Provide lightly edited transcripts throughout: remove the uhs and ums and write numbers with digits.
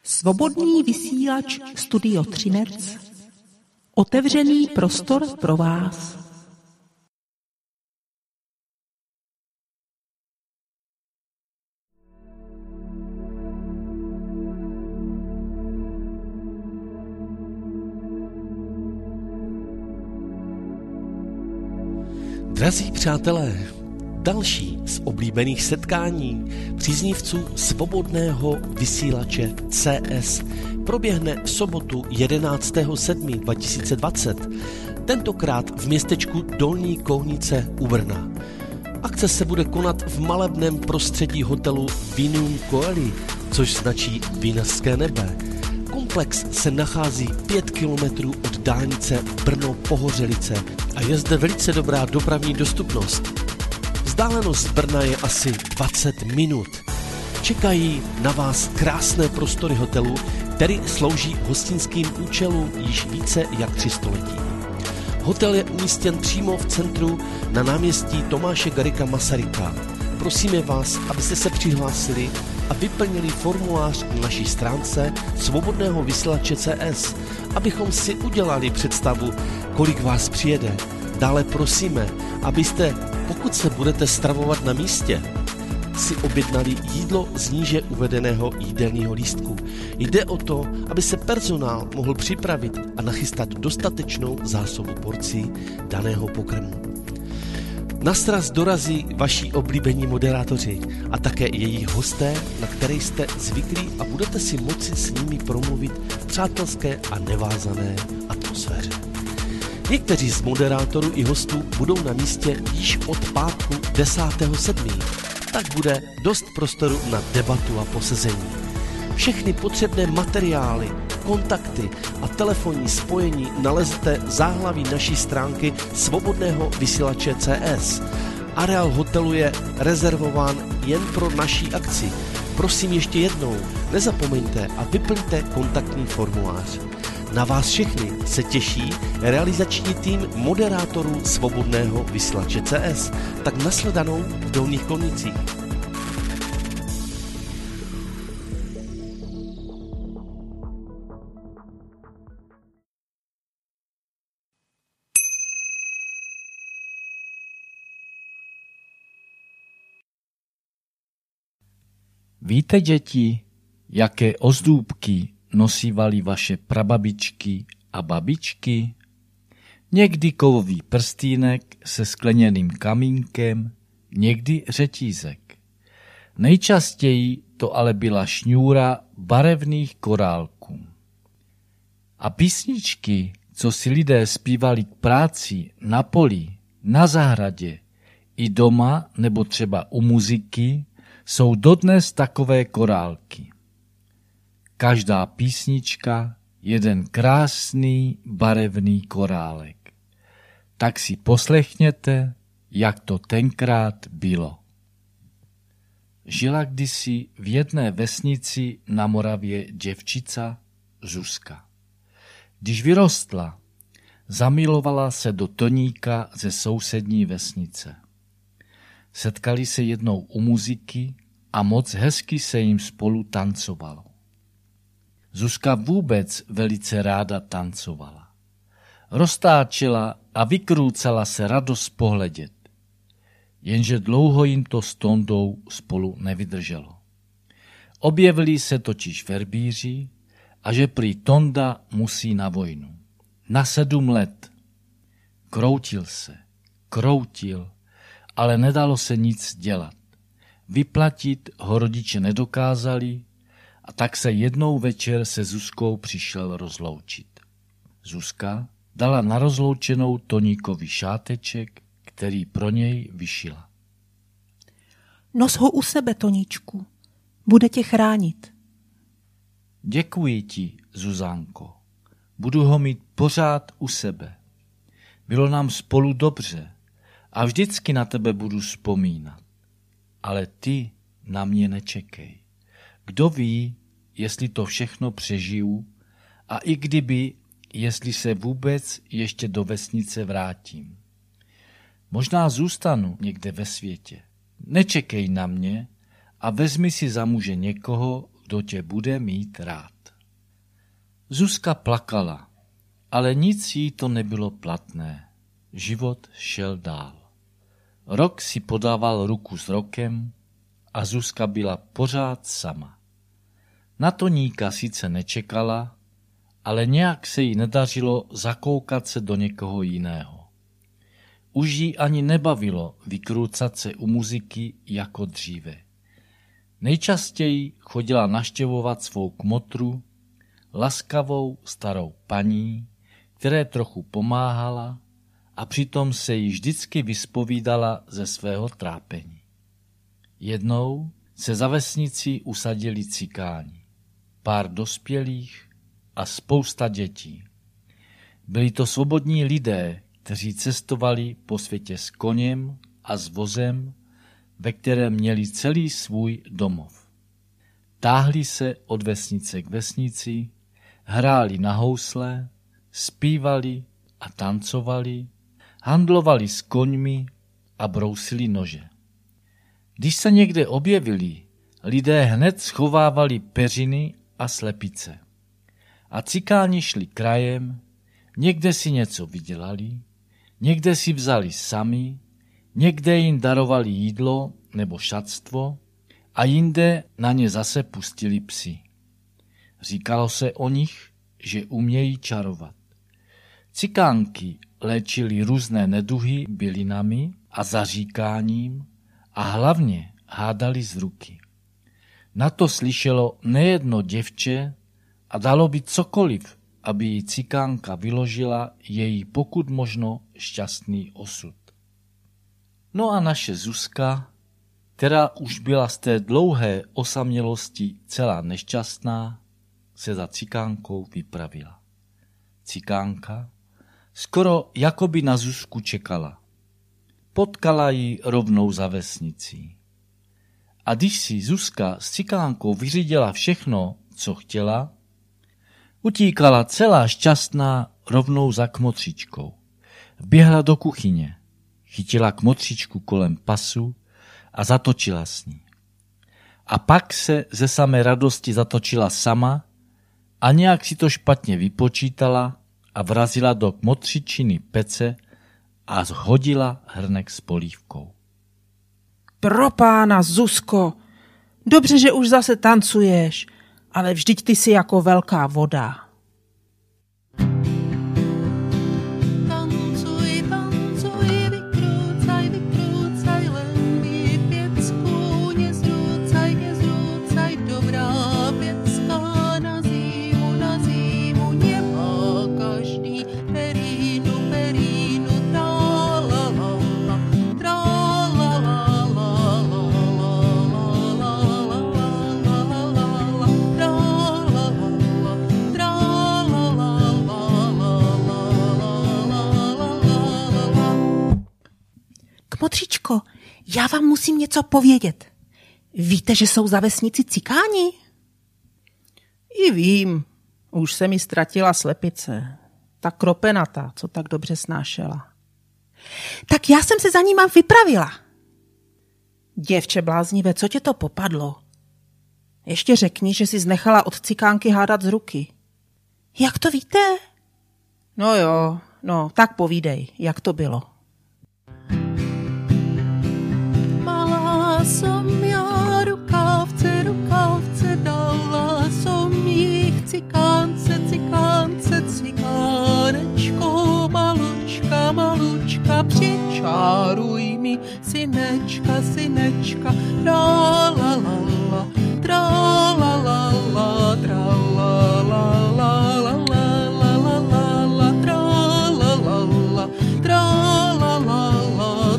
Svobodný vysílač Studio Třinec. Otevřený prostor pro vás. Drazí přátelé, další z oblíbených setkání příznivců svobodného vysílače CS proběhne v sobotu 11.7.2020, tentokrát v městečku Dolní Kohnice u Brna. Akce se bude konat v malebném prostředí hotelu Vinum Coeli, což značí Vinařské nebe. Komplex se nachází 5 kilometrů od dálnice Brno-Pohořelice a je zde velice dobrá dopravní dostupnost. Vzdálenost z Brna je asi 20 minut. Čekají na vás krásné prostory hotelu, který slouží hostinským účelům již více jak 3 století. Hotel je umístěn přímo v centru na náměstí Tomáše Garrigua Masaryka. Prosíme vás, abyste se přihlásili a vyplnili formulář na naší stránce Svobodného vysílače CS, abychom si udělali představu, kolik vás přijede. Dále prosíme, abyste, pokud se budete stravovat na místě, si objednali jídlo z níže uvedeného jídelního lístku. Jde o to, aby se personál mohl připravit a nachystat dostatečnou zásobu porcí daného pokrmu. Na sraz dorazí vaši oblíbení moderátoři a také jejich hosté, na které jste zvyklí a budete si moci s nimi promluvit v přátelské a nevázané atmosféře. Někteří z moderátorů i hostů budou na místě již od pátku 10.7. Tak bude dost prostoru na debatu a posezení. Všechny potřebné materiály, kontakty a telefonní spojení nalezete v záhlaví naší stránky Svobodného vysílače CS. Areál hotelu je rezervován jen pro naší akci. Prosím ještě jednou, nezapomeňte a vyplňte kontaktní formulář. Na vás všechny se těší realizační tým moderátorů Svobodného vysílače CS. Tak nasledanou v Dolních Kohnicích. Víte, děti, jaké ozdůbky nosívaly vaše prababičky a babičky? Někdy kovový prstýnek se skleněným kamínkem, někdy řetízek. Nejčastěji to ale byla šňůra barevných korálků. A písničky, co si lidé zpívali k práci, na poli, na zahradě, i doma nebo třeba u muziky, jsou dodnes takové korálky. Každá písnička jeden krásný barevný korálek. Tak si poslechněte, jak to tenkrát bylo. Žila kdysi v jedné vesnici na Moravě děvčica Zuzka. Když vyrostla, zamilovala se do Toníka ze sousední vesnice. Setkali se jednou u muziky a moc hezky se jim spolu tancovalo. Zuzka vůbec velice ráda tancovala. Roztáčela a vykrůcala se radost pohledět. Jenže dlouho jim to s Tondou spolu nevydrželo. Objevili se totiž verbíři a že prý Tonda musí na vojnu. Na 7 let. Kroutil, ale nedalo se nic dělat. Vyplatit ho rodiče nedokázali a tak se jednou večer se Zuzkou přišel rozloučit. Zuzka dala na rozloučenou Toníkovi šáteček, který pro něj vyšila. Nos ho u sebe, Toníčku. Bude tě chránit. Děkuji ti, Zuzánko. Budu ho mít pořád u sebe. Bylo nám spolu dobře a vždycky na tebe budu vzpomínat. Ale ty na mě nečekej. Kdo ví, jestli to všechno přežiju a i kdyby, jestli se vůbec ještě do vesnice vrátím. Možná zůstanu někde ve světě. Nečekej na mě a vezmi si za muže někoho, kdo tě bude mít rád. Zuzka plakala, ale nic jí to nebylo platné. Život šel dál. Rok si podával ruku s rokem a Zuzka byla pořád sama. Na Toníka sice nečekala, ale nějak se jí nedařilo zakoukat se do někoho jiného. Už jí ani nebavilo vykrůcat se u muziky jako dříve. Nejčastěji chodila navštěvovat svou kmotru, laskavou starou paní, které trochu pomáhala a přitom se jí vždycky vyspovídala ze svého trápení. Jednou se za vesnicí usadili cikáni, pár dospělých a spousta dětí. Byli to svobodní lidé, kteří cestovali po světě s koněm a s vozem, ve kterém měli celý svůj domov. Táhli se od vesnice k vesnici, hráli na housle, zpívali a tancovali, handlovali s koňmi a brousili nože. Když se někde objevili, lidé hned schovávali peřiny a slepice. A cikáni šli krajem, někde si něco vydělali, někde si vzali sami, někde jim darovali jídlo nebo šatstvo a jinde na ně zase pustili psi. Říkalo se o nich, že umějí čarovat. Cikánky léčili různé neduhy bylinami a zaříkáním a hlavně hádali z ruky. Na to slyšelo nejedno děvče a dalo by cokoliv, aby jí cikánka vyložila její pokud možno šťastný osud. No a naše Zuzka, která už byla z té dlouhé osamělosti celá nešťastná, se za cikánkou vypravila. Cikánka skoro jakoby na Zuzku čekala. Potkala ji rovnou za vesnicí. A když si Zuzka s cikánkou vyřídila všechno, co chtěla, utíkala celá šťastná rovnou za kmotřičkou. Vběhla do kuchyně, chytila kmotřičku kolem pasu a zatočila s ní. A pak se ze samé radosti zatočila sama a nějak si to špatně vypočítala a vrazila do kmotřičiny pece a zhodila hrnek s polívkou. Propána, Zuzko, dobře, že už zase tancuješ, ale vždyť ty jsi jako velká voda. Tancuj, tancuj, vykrúcaj, vykrúcaj, len mi pěcku, nezrúcaj, dobrá pěcka na zimu nemá každý perínu, Kmotřičko, já vám musím něco povědět. Víte, že jsou za vesnici cikáni? I vím, už se mi ztratila slepice. Ta kropenata, co tak dobře snášela. Tak já jsem se za nima vypravila. Děvče bláznivé, co tě to popadlo? Ještě řekni, že jsi znechala od cikánky hádat z ruky. Jak to víte? No jo, no, tak povídej, jak to bylo. Malá som ja, rukávce dala som jich cikánce, cikánečko, malučka, přičáruj mi, synečka, tra-la-la-la, tra-la-la-la, tra-la-la-la, la-la-la-la, tra-la-la-la, tra-la-la-la,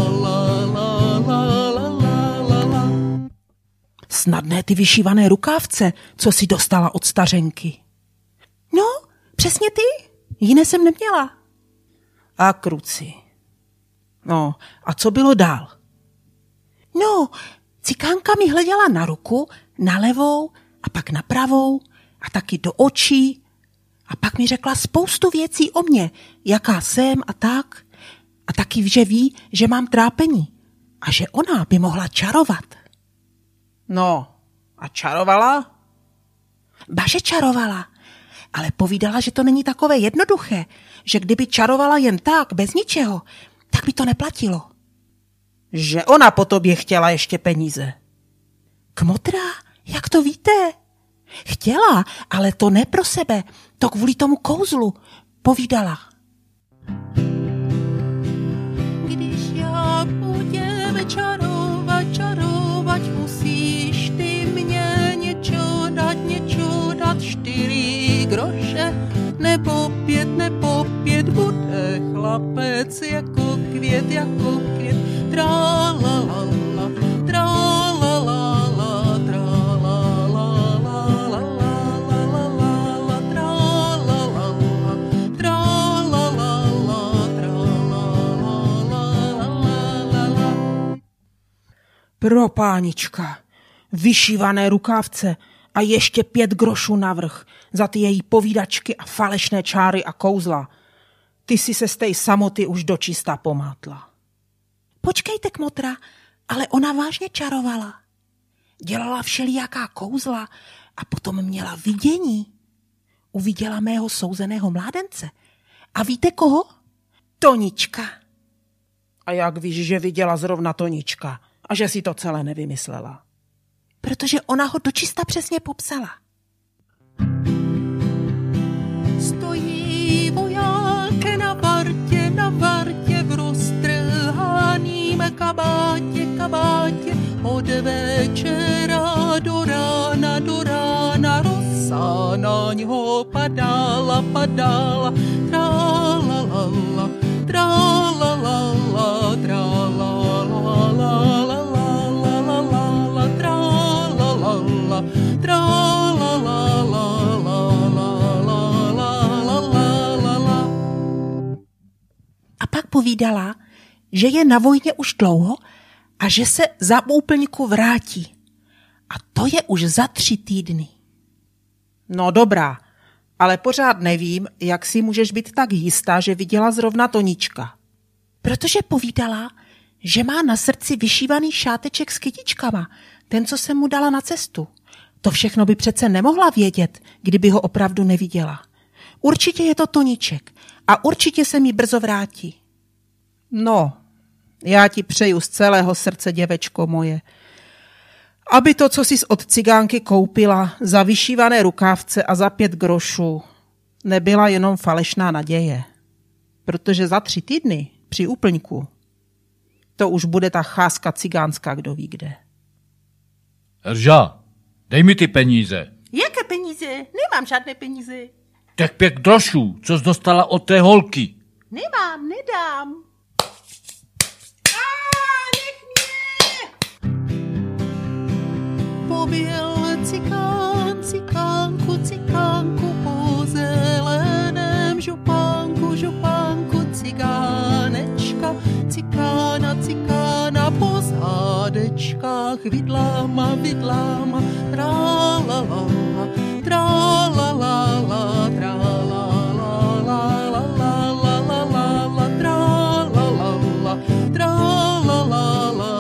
tra-la-la-la. Snadné ty vyšívané rukávce, co si dostala od stařenky. No, přesně ty. Jiné jsem neměla. A kruci. No, a co bylo dál? No, cikánka mi hleděla na ruku, na levou a pak na pravou a taky do očí a pak mi řekla spoustu věcí o mně, jaká jsem a tak. A taky, že ví, že mám trápení a že ona by mohla čarovat. No, a čarovala? Baže čarovala. ale povídala, že to není takové jednoduché, že kdyby čarovala jen tak, bez ničeho, tak by to neplatilo. Že ona po tobě chtěla ještě peníze. Kmotra, jak to víte? Chtěla, ale to ne pro sebe, to kvůli tomu kouzlu, povídala. Když já budem čarovat, musíš ty mě něco dát, 4 groše, nebo 5, bude chlapec jako květ, tra-la-la-la, tra-la-la-la, Pro pánička, vyšívané rukávce a ještě 5 grošů navrch za ty její povídačky a falešné čáry a kouzla. Ty si se z té samoty už dočista pomátla. Počkejte, kmotra, ale ona vážně čarovala. Dělala všelijaká kouzla a potom měla vidění. Uviděla mého souzeného mládence. A víte koho? Tonička. A jak víš, že viděla zrovna Tonička a že si to celé nevymyslela? Protože ona ho dočista přesně popsala. Stojí voják na vartě v roztrhaným kabátě, od večera do rána rosa na něho padala, tra-la-la-la, tra-la-la-la, tra-la-la-la, tra-la-la-la, tra-la-la-la. A pak povídala, že je na vojně už dlouho a že se za úplňku vrátí. A to je už za 3 týdny. No dobrá, ale pořád nevím, jak si můžeš být tak jistá, že viděla zrovna Tonička. Protože povídala, že má na srdci vyšívaný šáteček s kytičkama, ten, co jsem mu dala na cestu. To všechno by přece nemohla vědět, kdyby ho opravdu neviděla. Určitě je to Toniček a určitě se mi brzo vrátí. No, já ti přeju z celého srdce, děvečko moje, aby to, co jsi od cigánky koupila za vyšívané rukávce a za 5 grošů, nebyla jenom falešná naděje. Protože za 3 týdny při úplňku to už bude ta cháska cigánská, kdo ví kde. Erža, dej mi ty peníze. Jaké peníze? Nemám žádné peníze. Těch 5 grošů, co jsi dostala od té holky. Nemám, nedám. Poběl cikánku po zeleném župánku, cigánečka, cikána po zádečkách, vidláma, tra-la-la-la, tra-la-la-la, tra-la-la-la, tra-la-la-la, tra-la-la-la.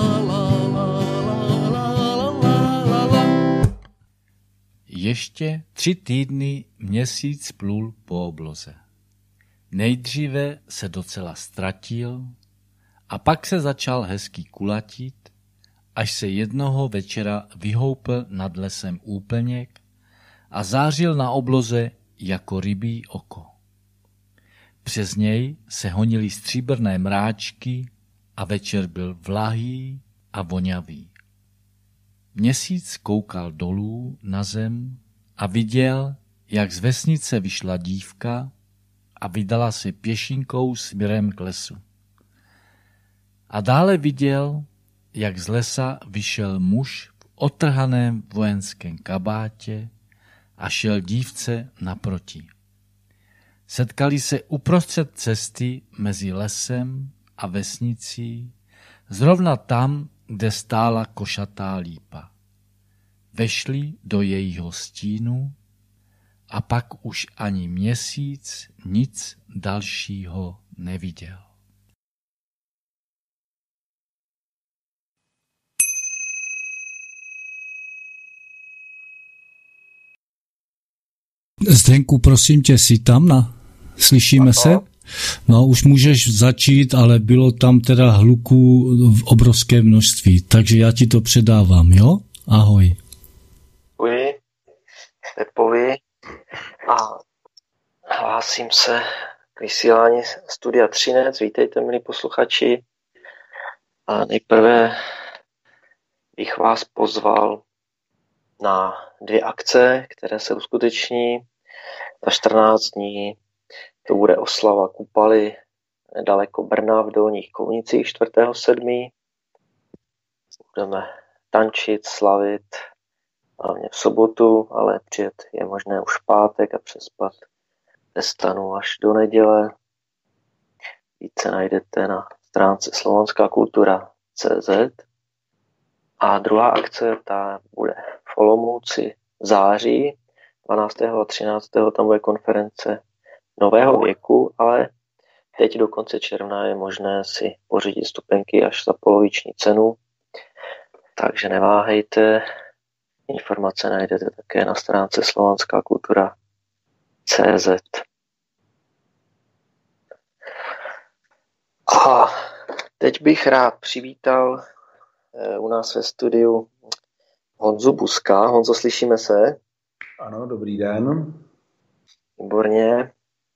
Ještě 3 týdny měsíc plul po obloze. Nejdříve se docela ztratil a pak se začal hezky kulatit, až se jednoho večera vyhoupl nad lesem úplněk a zářil na obloze jako rybí oko. Přes něj se honily stříbrné mráčky a večer byl vlahý a vonavý. Měsíc koukal dolů na zem a viděl, jak z vesnice vyšla dívka a vydala se pěšinkou směrem k lesu. A dále viděl, jak z lesa vyšel muž v otrhaném vojenském kabátě a šel dívce naproti. Setkali se uprostřed cesty mezi lesem a vesnicí, zrovna tam, kde stála košatá lípa. Vešli do jejího stínu a pak už ani měsíc nic dalšího neviděl. Zdenku, prosím tě, jsi tam? Slyšíme se? No, už můžeš začít, ale bylo tam teda hluku v obrovské množství, takže já ti to předávám, jo? Ahoj. Děkuji Pepovi a hlásím se k vysílání Studia Třinec. Vítejte, milí posluchači. A nejprve bych vás pozval na 2 akce, které se uskuteční za 14 dní. To bude oslava Kupaly nedaleko Brna v Dolních Kounicích 4.7. Budeme tančit, slavit hlavně v sobotu, ale přijet je možné už v pátek a přespat ve stanu až do neděle. Více najdete na stránce slovanskákultura.cz. A druhá akce, ta bude v Olomouci v září, 12. a 13. tam bude konference nového věku, ale teď do konce června je možné si pořídit vstupenky až za poloviční cenu, takže neváhejte. Informace najdete také na stránce slovanskákultura.cz. A teď bych rád přivítal u nás ve studiu Honzu Buska. Honzo, slyšíme se? Ano, dobrý den. Výborně.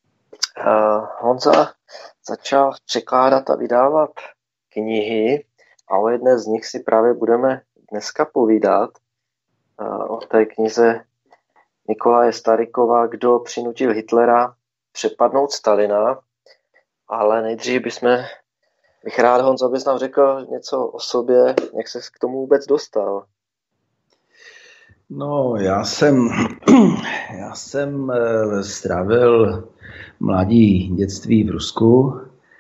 Honza začal překládat a vydávat knihy a o jedné z nich si právě budeme dneska povídat. O té knize Nikolaje Starykova Kdo přinutil Hitlera přepadnout Stalina. Ale nejdřív bych rád, Honzo, abys nám řekl něco o sobě, jak ses k tomu vůbec dostal. No, já jsem strávil mládí dětství v Rusku.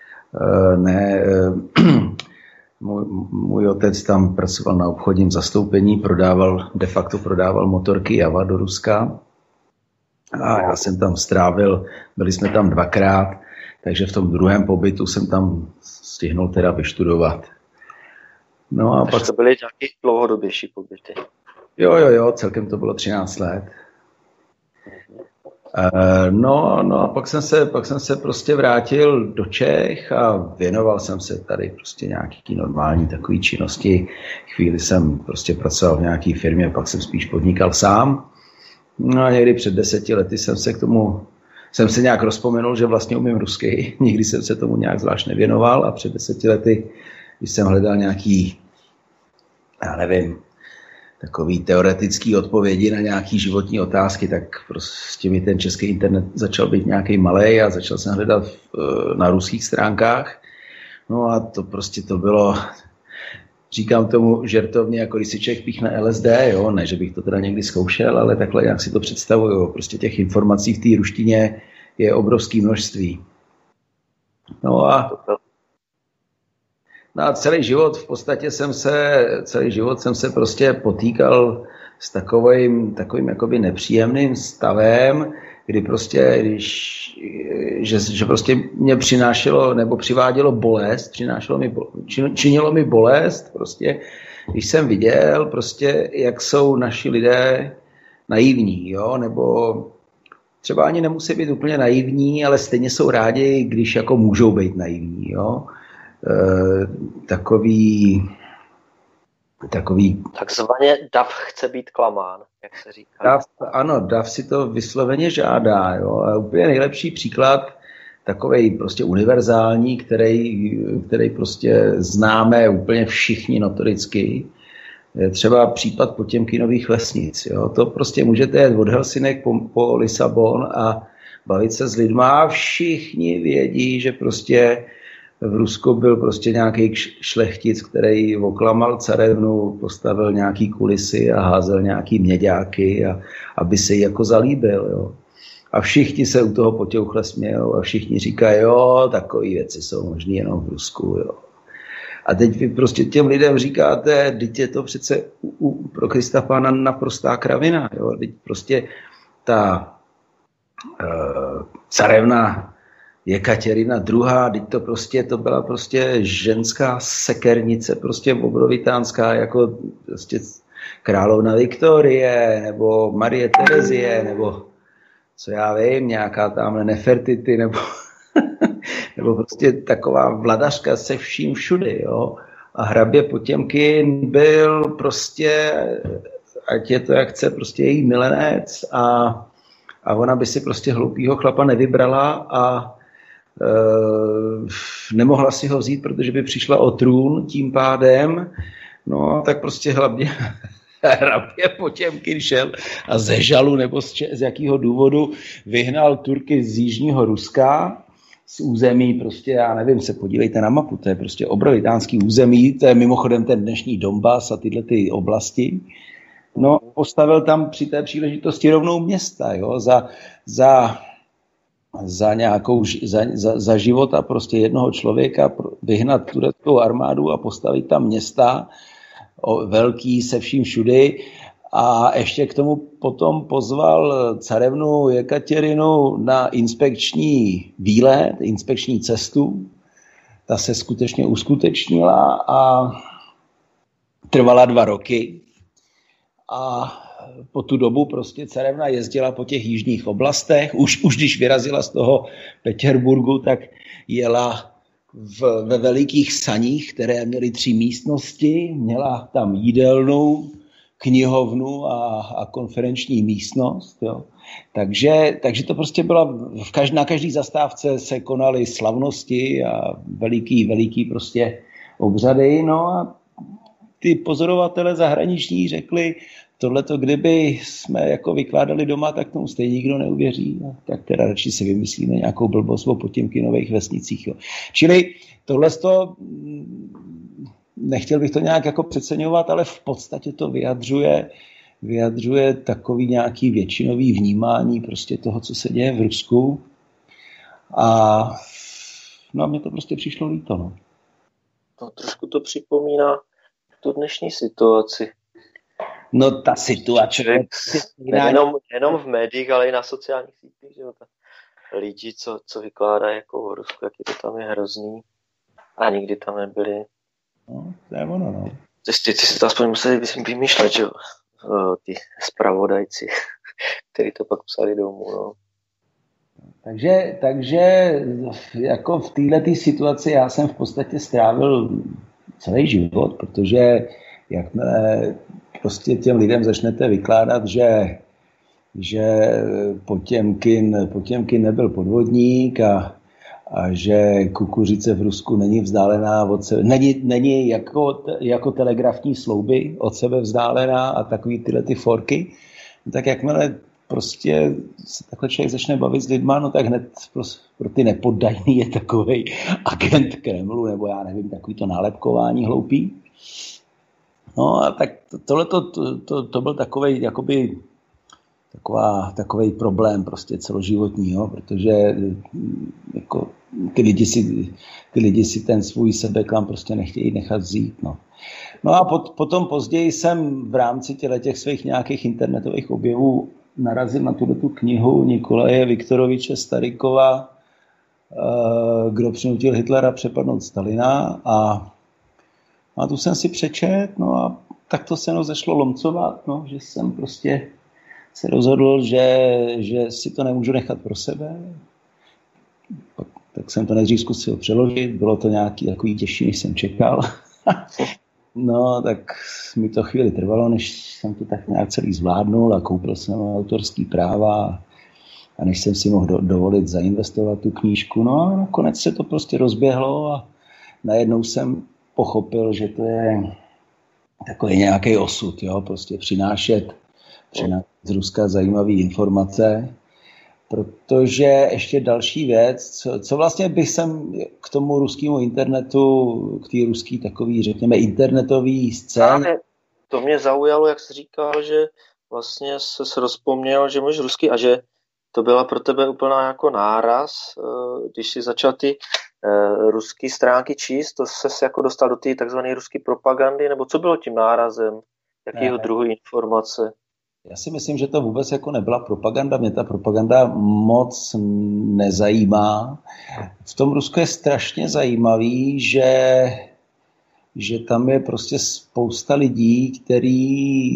Můj otec tam pracoval na obchodním zastoupení, de facto prodával motorky Java do Ruska. A já jsem tam byli jsme tam 2krát, takže v tom druhém pobytu jsem tam stihnul teda vyštudovat. No a pak to byly nějaké dlouhodobější pobyty. Jo, celkem to bylo 13 let. No a pak jsem se prostě vrátil do Čech a věnoval jsem se tady prostě nějaký normální takový činnosti. Chvíli jsem prostě pracoval v nějaký firmě, pak jsem spíš podnikal sám. No a někdy před 10 lety jsem se nějak rozpomenul, že vlastně umím rusky. Nikdy jsem se tomu nějak zvlášť nevěnoval a před 10 lety, když jsem hledal nějaký, já nevím, takový teoretický odpovědi na nějaký životní otázky, tak prostě mi ten český internet začal být nějaký malej a začal jsem hledat na ruských stránkách. No a to bylo, říkám tomu žertovně, jako když si člověk píchne LSD, jo, ne, že bych to teda někdy zkoušel, ale takhle jak si to představuju. Prostě těch informací v té ruštině je obrovské množství. No a celý život v podstatě jsem se prostě potýkal s takovým jakoby nepříjemným stavem, kdy prostě, že prostě mě přinášelo nebo přivádělo bolest, činilo mi bolest, prostě, když jsem viděl prostě, jak jsou naši lidé naivní, jo, nebo třeba ani nemusí být úplně naivní, ale stejně jsou rádi, když jako můžou být naivní, jo. Takový... Takzvaně dav chce být klamán, jak se říká. Dav si to vysloveně žádá. Jo? A úplně nejlepší příklad, takovej prostě univerzální, který prostě známe úplně všichni notoricky, je třeba případ Potěmkinových vesnic. Jo? To prostě můžete jet od Helsinek po Lisabon a bavit se s lidma. Všichni vědí, že prostě v Rusku byl prostě nějaký šlechtic, který oklamal carevnu, postavil nějaký kulisy a házel nějaký měďáky, aby se jí jako zalíbil. Jo. A všichni se u toho potěuchle smějou a všichni říkají, jo, takové věci jsou možný jenom v Rusku. Jo. A teď vy prostě těm lidem říkáte, teď je to přece pro Krista Pána naprostá kravina. Jo. Teď prostě ta carevna Jekatěrina II., to byla prostě ženská sekernice, prostě obrovitánská, jako prostě královna Viktorie, nebo Marie Terezie, nebo co já vím, nějaká tamhle Nefertiti nebo nebo prostě taková vladařka se vším všudy, jo. A hrabě Potěmkin byl prostě, ať je to jak chce, prostě její milenec a ona by si prostě hloupýho chlapa nevybrala a nemohla si ho vzít, protože by přišla o trůn tím pádem. No tak prostě hlavně hrabě Potěmkin šel a ze žalu nebo z jakého důvodu vyhnal Turky z jižního Ruska, z území prostě, já nevím, se podívejte na mapu, to je prostě obrovitánský území, to je mimochodem ten dnešní Donbas a tyhle ty oblasti. No, postavil tam při té příležitosti rovnou města, jo, za života prostě jednoho člověka vyhnat tureckou armádu a postavit tam města, velký se vším všudy. A ještě k tomu potom pozval carevnu Jekaterinu na inspekční výlet, inspekční cestu. Ta se skutečně uskutečnila a trvala 2 roky. A po tu dobu prostě carevna jezdila po těch jižních oblastech. Už když vyrazila z toho Petěrburgu, tak jela ve velikých saních, které měly 3 místnosti. Měla tam jídelnu, knihovnu a konferenční místnost. Jo. Takže to prostě byla, na každý zastávce se konaly slavnosti a veliký prostě obřady. No a ty pozorovatele zahraniční řekli, tohleto kdyby jsme jako vykládali doma, tak tomu stejně nikdo neuvěří. No, tak teda radši si vymyslíme nějakou blbost o Potěmkinových vesnicích. Jo. Čili tohleto, nechtěl bych to nějak jako přeceňovat, ale v podstatě to vyjadřuje takový nějaký většinový vnímání prostě toho, co se děje v Rusku. A mně to prostě přišlo líto. No. No, trošku to připomíná tu dnešní situaci. No ta situace... Nejenom v médiích, ale i na sociálních sítích, že jo, lidi, co vykládají jako v Rusku, jaký to tam je hrozný a nikdy tam nebyli. No, to je ono, no. Ty si to aspoň museli vymýšlet, že jo, ty zpravodajci, kteří to pak psali domů, no. Takže jako v této situaci já jsem v podstatě strávil celý život, protože jakmile prostě těm lidem začnete vykládat, že Potěmkin nebyl podvodník a že kukuřice v Rusku není vzdálená od sebe, není jako telegrafní slouby od sebe vzdálená a takový tyhle ty forky, tak jakmile prostě se takhle člověk začne bavit s lidma, no tak hned pro ty nepoddajný je takovej agent Kremlu, nebo já nevím, takový to nálepkování hloupý. No a tak to byl takovej, jakoby takovej problém prostě celoživotní, jo, protože jako ty lidi si ten svůj sebeklam prostě nechtějí nechat vzít, no. No a potom později jsem v rámci těch svých nějakých internetových objevů narazil na tu knihu Nikolaje Viktoroviče Starykova Kdo přinutil Hitlera přepadnout Stalina a tu jsem si přečet, no a tak to se začalo lomcovat, no, že jsem prostě se rozhodl, že si to nemůžu nechat pro sebe. Tak jsem to nejdřív zkusil přeložit, bylo to nějaký takový těžší, než jsem čekal. No, tak mi to chvíli trvalo, než jsem to tak nějak celý zvládnul a koupil jsem autorský práva a než jsem si mohl dovolit zainvestovat tu knížku. No a nakonec se to prostě rozběhlo a najednou jsem pochopil, že to je takový nějaký osud, jo, prostě přinášet z Ruska zajímavé informace, protože ještě další věc, co vlastně bych jsem k tomu ruskému internetu, k té ruský takový, řekněme, internetový scéně. To mě zaujalo, jak jsi říkal, že vlastně se rozpomněl, že můžeš rusky a že to byla pro tebe úplná jako náraz, když si začal ty ruské stránky číst, to ses jako dostal do té takzvané ruské propagandy, nebo co bylo tím nárazem? Jakýho druhu informace? Já si myslím, že to vůbec jako nebyla propaganda. Mě ta propaganda moc nezajímá. V tom Rusku je strašně zajímavý, že tam je prostě spousta lidí, který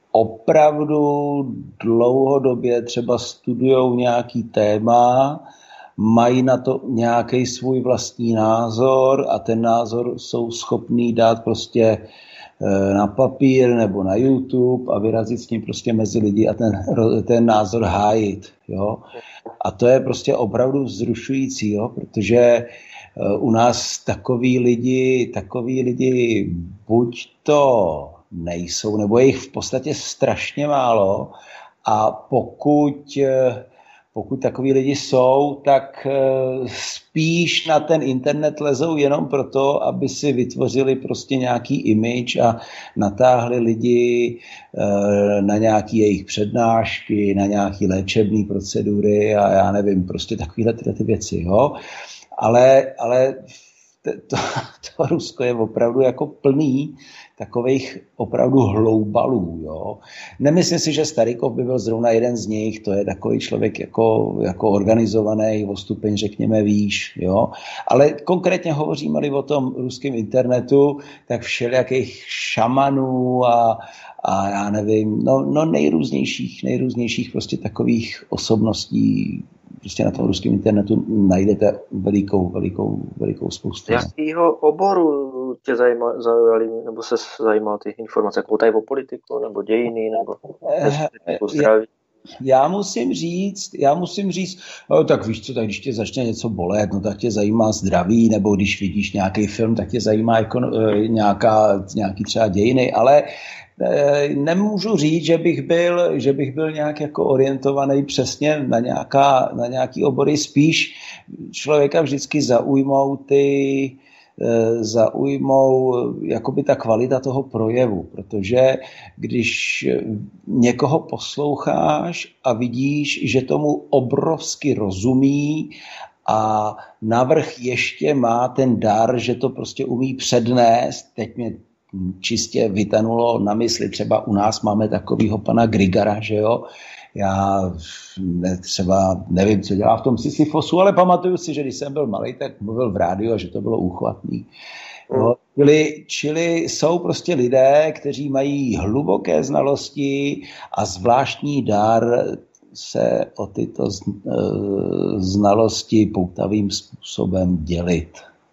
opravdu dlouhodobě třeba studujou nějaký téma, mají na to nějaký svůj vlastní názor a ten názor jsou schopní dát prostě na papír nebo na YouTube a vyrazit s ním prostě mezi lidi a ten názor hájit. Jo? A to je prostě opravdu vzrušující, jo? Protože u nás takový lidi buď to nejsou, nebo je jich v podstatě strašně málo a pokud takový lidi jsou, tak spíš na ten internet lezou jenom proto, aby si vytvořili prostě nějaký image a natáhli lidi na nějaké jejich přednášky, na nějaké léčebné procedury a já nevím, prostě takovéhle ty věci. Jo? Ale to Rusko je opravdu jako plný takových opravdu hloubalů. Jo. Nemyslím si, že Starykov by byl zrovna jeden z nich, to je takový člověk jako organizovaný, o stupeň řekněme výš. Jo. Ale konkrétně hovoříme-li o tom ruském internetu, tak všelijakých šamanů a já nevím, no nejrůznějších prostě takových osobností prostě na tom ruském internetu najdete velikou spoustu. Jakýho oboru tě zaujali, nebo se zajímal ty informace, jako tady o politiku, nebo dějiny, nebo zdraví? Já musím říct, no, tak víš co, tak když tě začne něco bolet, no tak tě zajímá zdraví, nebo když vidíš nějaký film, tak tě zajímá nějaký třeba dějiny, ale nemůžu říct, že bych byl nějak jako orientovaný přesně na nějaký obory, spíš člověka vždycky zaujmou jakoby ta kvalita toho projevu, protože když někoho posloucháš a vidíš, že tomu obrovsky rozumí a navrch ještě má ten dar, že to prostě umí přednést, teď mě čistě vytanulo na mysli, třeba u nás máme takovýho pana Grigara, že jo, já třeba nevím, co dělá v tom Sisyfosu, ale pamatuju si, že když jsem byl malý, tak mluvil v rádiu a že to bylo úchvatný. No, čili jsou prostě lidé, kteří mají hluboké znalosti a zvláštní dar se o tyto znalosti poutavým způsobem dělit.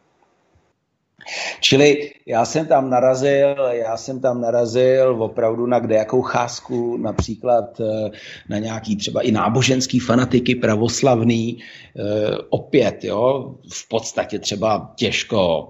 Čili já jsem tam narazil opravdu na kdejakou cházku, například na nějaký třeba i náboženský fanatiky pravoslavný, opět, jo, v podstatě třeba těžko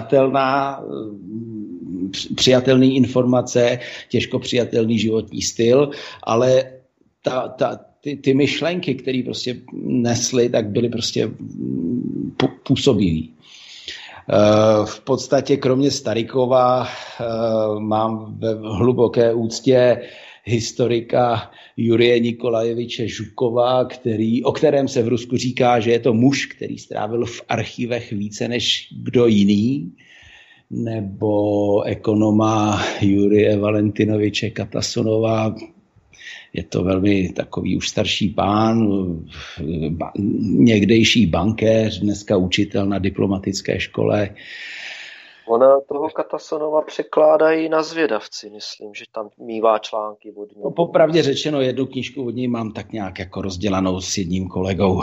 přijatelný informace, těžko přijatelný životní styl, ale ty myšlenky, které prostě nesly, tak byly prostě působivý. V podstatě kromě Starykova mám ve hluboké úctě historika Jurije Nikolajeviče Žukova, o kterém se v Rusku říká, že je to muž, který strávil v archivech více než kdo jiný, nebo ekonoma Jurije Valentinoviče Katasonova. Je to velmi takový už starší pán, někdejší bankéř, dneska učitel na diplomatické škole. Ona toho Katasonova překládají na Zvědavci, myslím, že tam mívá články od něj. No, popravdě řečeno, jednu knížku od něj mám tak nějak jako rozdělanou s jedním kolegou.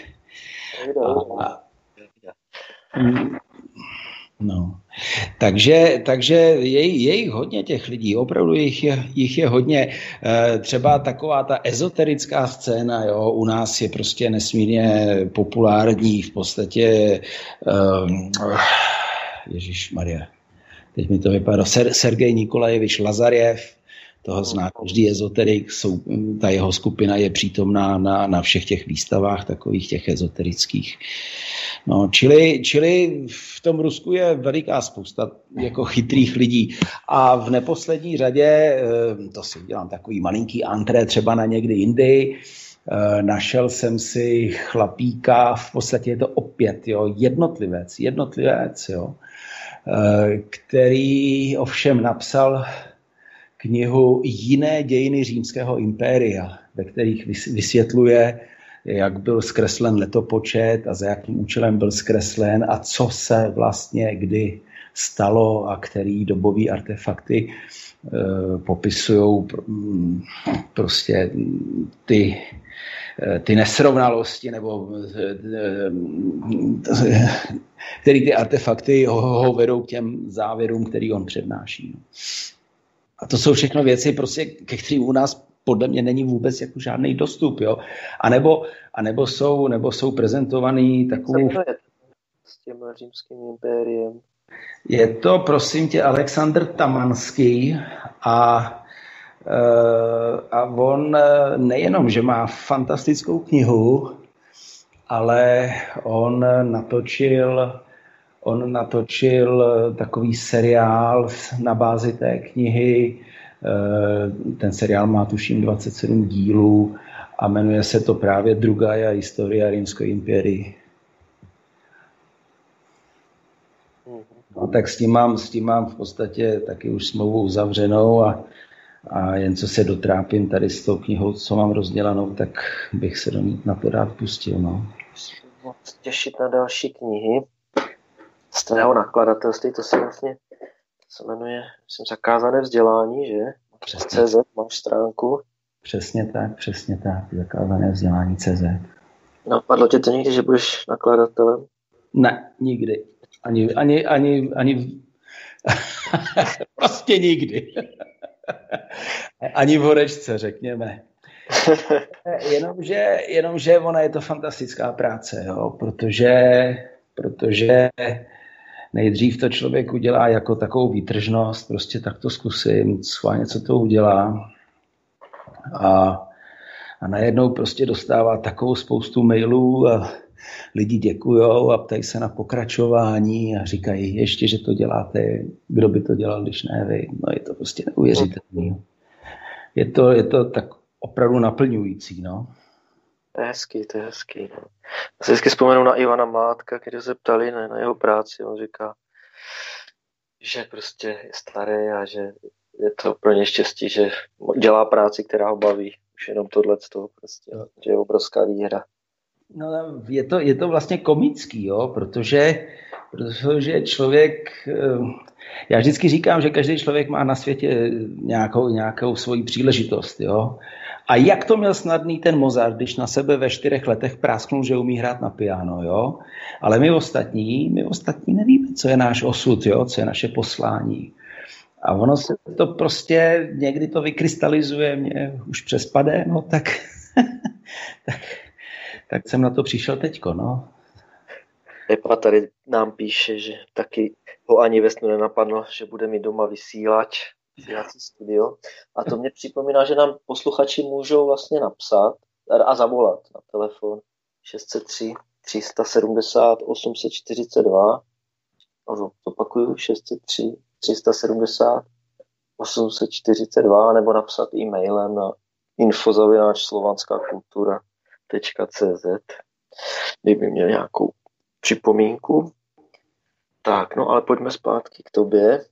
No. Takže je jich hodně těch lidí, opravdu jich je hodně. Třeba taková ta ezoterická scéna, jo, u nás je prostě nesmírně populární, v podstatě Ježišmarja, teď mi to vypadá, Sergej Nikolajevič Lazarjev, toho zná každý ezoterik, ta jeho skupina je přítomná na všech těch výstavách takových těch ezoterických. No, čili v tom Rusku je veliká spousta jako chytrých lidí a v neposlední řadě, to si udělám takový malinký antré třeba na někdy jindy, našel jsem si chlapíka, v podstatě je to opět jednotlivec, jo, který ovšem napsal knihu Jiné dějiny římského impéria, ve kterých vysvětluje, jak byl zkreslen letopočet a za jakým účelem byl zkreslen a co se vlastně kdy stalo a který dobový artefakty popisují prostě ty nesrovnalosti, nebo který ty artefakty ho vedou k těm závěrům, který on přednáší. A to jsou všechno věci, prostě, ke kterým u nás podle mě není vůbec jako žádný dostup. Jo? A nebo jsou prezentovaný takovou... S tím římským impériem. Je to, prosím tě, Alexandr Tamanský a on nejenom, že má fantastickou knihu, ale on natočil takový seriál na bázi té knihy. Ten seriál má tuším 27 dílů a jmenuje se to právě Drugaja historia Římského impérii. No, tak s tím mám v podstatě taky už smlouvu uzavřenou a jen co se dotrápím tady s tou knihou, co mám rozdělanou, tak bych se na to rád pustil. No. Těšit na další knihy z tvého nakladatelství, to se jmenuje, myslím, Zakázané vzdělání, že? Přes CZ máš stránku. Přesně tak, Zakázané vzdělání CZ. Napadlo tě to někdy, že budeš nakladatelem? Ne, nikdy. Ani prostě nikdy. Ani v horečce, řekněme. Jenomže ona je to fantastická práce, jo? Protože nejdřív to člověk udělá jako takovou výtržnost, prostě tak to zkusím, schválně co to udělá. A najednou prostě dostává takovou spoustu mailů a lidi děkujou a ptají se na pokračování a říkají ještě, že to děláte, kdo by to dělal, když ne vy. No je to prostě neuvěřitelné. Je to tak opravdu naplňující, no. To je hezký. No. Já se vždycky vzpomenu na Ivana Mládka, když se ptali na jeho práci. On říká, že prostě je starý a že je to pro ně štěstí, že dělá práci, která ho baví. Už jenom tohleto, prostě, že je obrovská výhra. No, je to vlastně komický, jo, protože člověk, já vždycky říkám, že každý člověk má na světě nějakou svoji příležitost, jo. A jak to měl snadný ten Mozart, když na sebe ve 4 letech prásknul, že umí hrát na piano, jo. Ale my ostatní nevíme, co je náš osud, jo, co je naše poslání. A ono se to prostě, někdy to vykrystalizuje mě už přes pade, no tak jsem na to přišel teďko, no. Pepa tady nám píše, že taky ho ani ve snu nenapadlo, že bude mít doma vysílací studio. A to mě připomíná, že nám posluchači můžou vlastně napsat a zavolat na telefon 603 370 842. Opakuju, 603 370 842, nebo napsat e-mailem na info@slovanskakultura.cz, kdyby měl nějakou připomínku. Tak, no ale pojďme zpátky k tobě.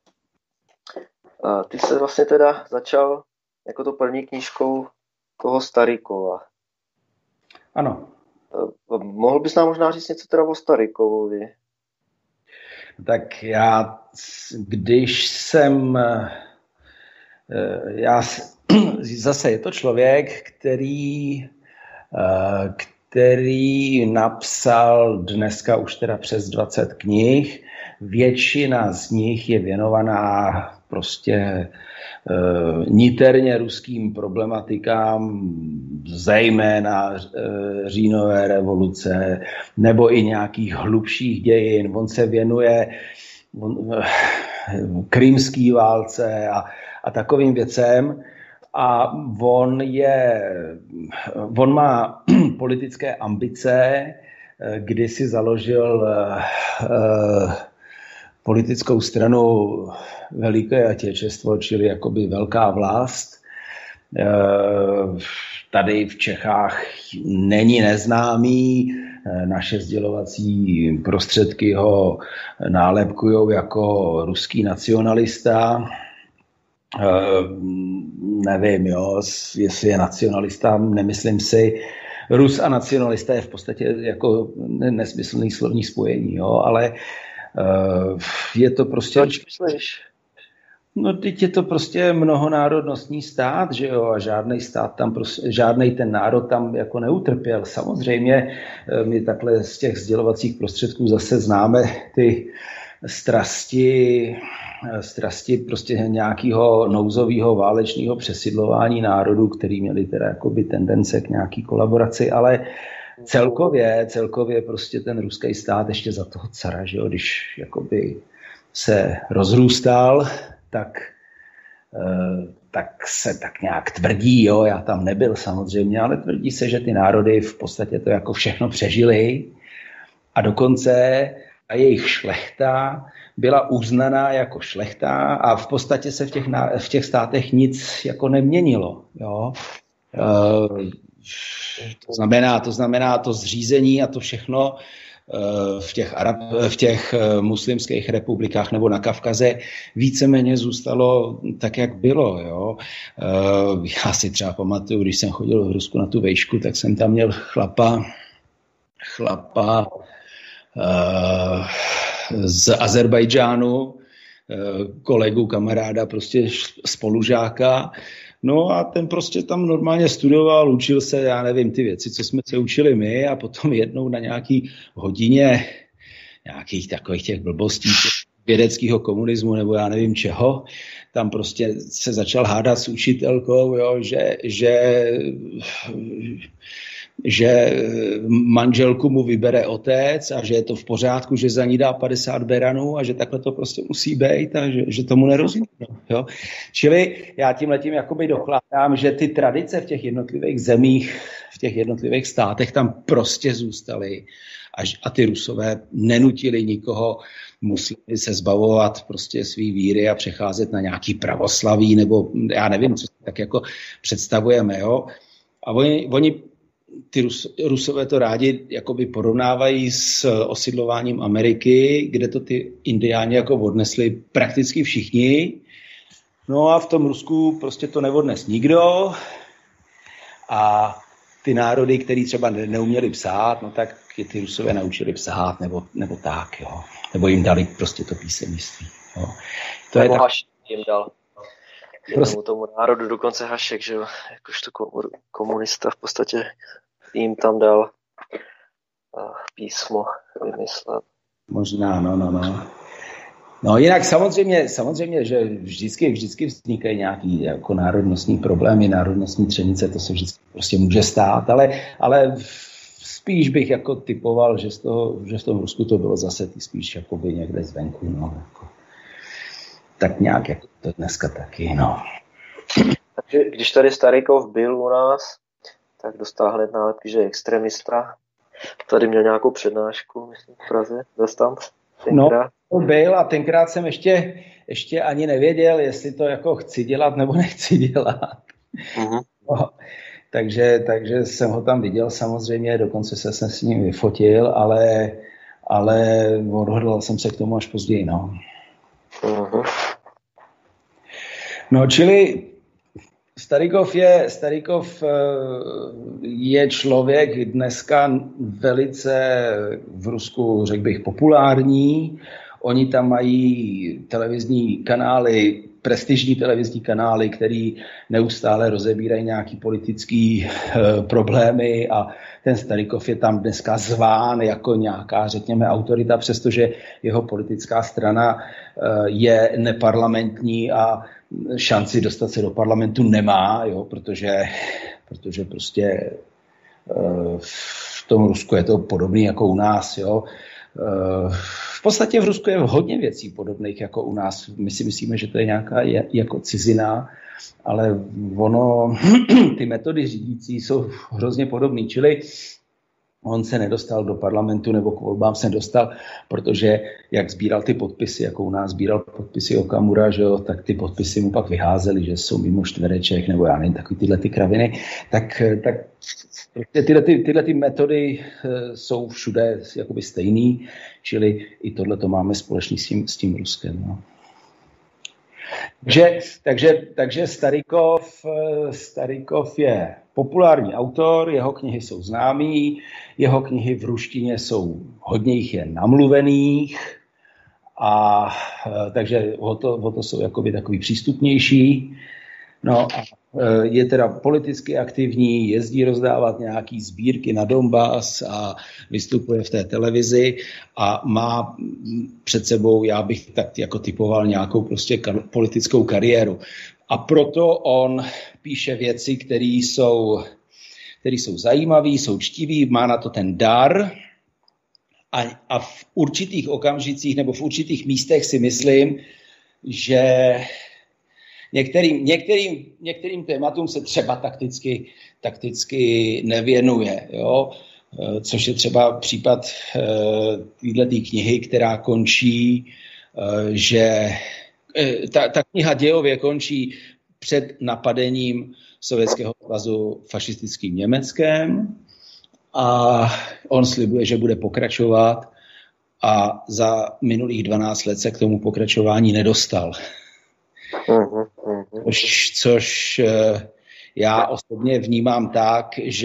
Ty se vlastně teda začal jako to první knížkou toho Starykova. Ano. Mohl bys nám možná říct něco teda o Starykovovi? Tak já, když jsem... Zase je to člověk, který napsal dneska už teda přes 20 knih. Většina z nich je věnovaná prostě niterně ruským problematikám, zejména říjnové revoluce nebo i nějakých hlubších dějin. On se věnuje krymský válce a takovým věcem. A on má politické ambice, kdy si založil politickou stranu Veliké Otečestvo, čili jakoby velká vlast. Tady v Čechách není neznámý, naše sdělovací prostředky ho nálepkujou jako ruský nacionalista. Nevím, jo, jestli je nacionalista, nemyslím si. Rus a nacionalista je v podstatě jako nesmyslný slovní spojení, jo, ale je to prostě... Proč myslíš? No, teď je to prostě mnohonárodnostní stát, že jo, a žádnej ten národ tam jako neutrpěl. Samozřejmě my takhle z těch sdělovacích prostředků zase známe ty strasti prostě nějakého nouzového válečného přesidlování národů, který měli teda jakoby tendence k nějaký kolaboraci, ale celkově prostě ten ruský stát ještě za toho cara, že jo, když jakoby se rozrůstal, tak se tak nějak tvrdí, jo, já tam nebyl samozřejmě, ale tvrdí se, že ty národy v podstatě to jako všechno přežili a dokonce a jejich šlechta byla uznaná jako šlechta a v podstatě se v těch státech nic jako neměnilo, jo. To znamená to zřízení a to všechno v těch muslimských republikách nebo na Kavkaze víceméně zůstalo tak, jak bylo. Jo. Já si třeba pamatuju, když jsem chodil v Rusku na tu vejšku, tak jsem tam měl chlapa z Azerbajdžánu, kolegu, kamaráda, prostě spolužáka. No a ten prostě tam normálně studoval, učil se, já nevím, ty věci, co jsme se učili my a potom jednou na nějaký hodině nějakých takových těch blbostí vědeckého komunismu nebo já nevím čeho, tam prostě se začal hádat s učitelkou, jo, že manželku mu vybere otec a že je to v pořádku, že za ní dá 50 beranů a že takhle to prostě musí být a že tomu nerozumí. Jo. Čili já tímhletím jakoby dokládám, že ty tradice v těch jednotlivých zemích, v těch jednotlivých státech tam prostě zůstaly a ty Rusové nenutili nikoho muslimy se zbavovat prostě svý víry a přecházet na nějaký pravoslaví nebo já nevím, co tak jako představujeme. Jo. A oni ty Rusové to rádi jakoby porovnávají s osidlováním Ameriky, kde to ty indiáni jako odnesli prakticky všichni. No a v tom Rusku prostě to neodnes nikdo. A ty národy, který třeba neuměli psát, no tak ty Rusové naučili psát nebo tak, jo. Nebo jim dali prostě to písemnictví. Jo. To je tak... jim dal. Tomu národu dokonce Hašek, že jo, jakožto komunista v podstatě jim tam dal písmo vymyslet. Možná, no. No jinak samozřejmě, že vždycky vznikají nějaký jako národnostní problémy, národnostní třenice, to se vždycky prostě může stát, ale spíš bych jako typoval, že v tom Rusku to bylo zase spíš jakoby někde zvenku, no, jako. Tak nějak jako to dneska taky, no. Takže když tady Starykov byl u nás, tak dostal hned nálepky, že je extremista. Tady měl nějakou přednášku, myslím, v Praze. Dostal tenkrát. No, byl a tenkrát jsem ještě ani nevěděl, jestli to jako chci dělat nebo nechci dělat. Uh-huh. No, takže jsem ho tam viděl samozřejmě, dokonce jsem s ním vyfotil, ale odhodlal jsem se k tomu až později, no. Uh-huh. No, čili Starykov je člověk dneska velice v Rusku, řekl bych, populární. Oni tam mají televizní kanály, prestižní televizní kanály, který neustále rozebírají nějaký politický problémy a ten Starykov je tam dneska zván jako nějaká, řekněme, autorita, přestože jeho politická strana je neparlamentní a šanci dostat se do parlamentu nemá, jo, protože prostě v tom Rusku je to podobný jako u nás, jo. V podstatě v Rusku je hodně věcí podobných jako u nás. My si myslíme, že to je nějaká jako cizina, ale ty metody řídící jsou hrozně podobné. Čili on se nedostal do parlamentu nebo k volbám se nedostal, protože jak sbíral ty podpisy, jako u nás sbíral podpisy Okamura, že jo, tak ty podpisy mu pak vyházely, že jsou mimo čtvereček nebo já nevím, takový tyhle ty kraviny, tak tyhle ty metody jsou všude jakoby stejný, čili i tohle to máme společný s tím Ruskem. No. Takže Starykov je populární autor, jeho knihy jsou známý, jeho knihy v ruštině jsou, hodně jich je namluvených A takže o to jsou jakoby takový přístupnější. No a je teda politicky aktivní, jezdí rozdávat nějaký sbírky na Donbas a vystupuje v té televizi a má před sebou, já bych tak jako typoval, nějakou prostě politickou kariéru. A proto on píše věci, které jsou zajímavé, jsou čtivé, má na to ten dar a v určitých okamžicích nebo v určitých místech si myslím, že některým tématům se třeba takticky nevěnuje, jo? Což je třeba případ této knihy, která končí, že ta kniha dějově končí před napadením Sovětského svazu fašistickým Německem a on slibuje, že bude pokračovat a za minulých 12 let se k tomu pokračování nedostal. Což já osobně vnímám tak,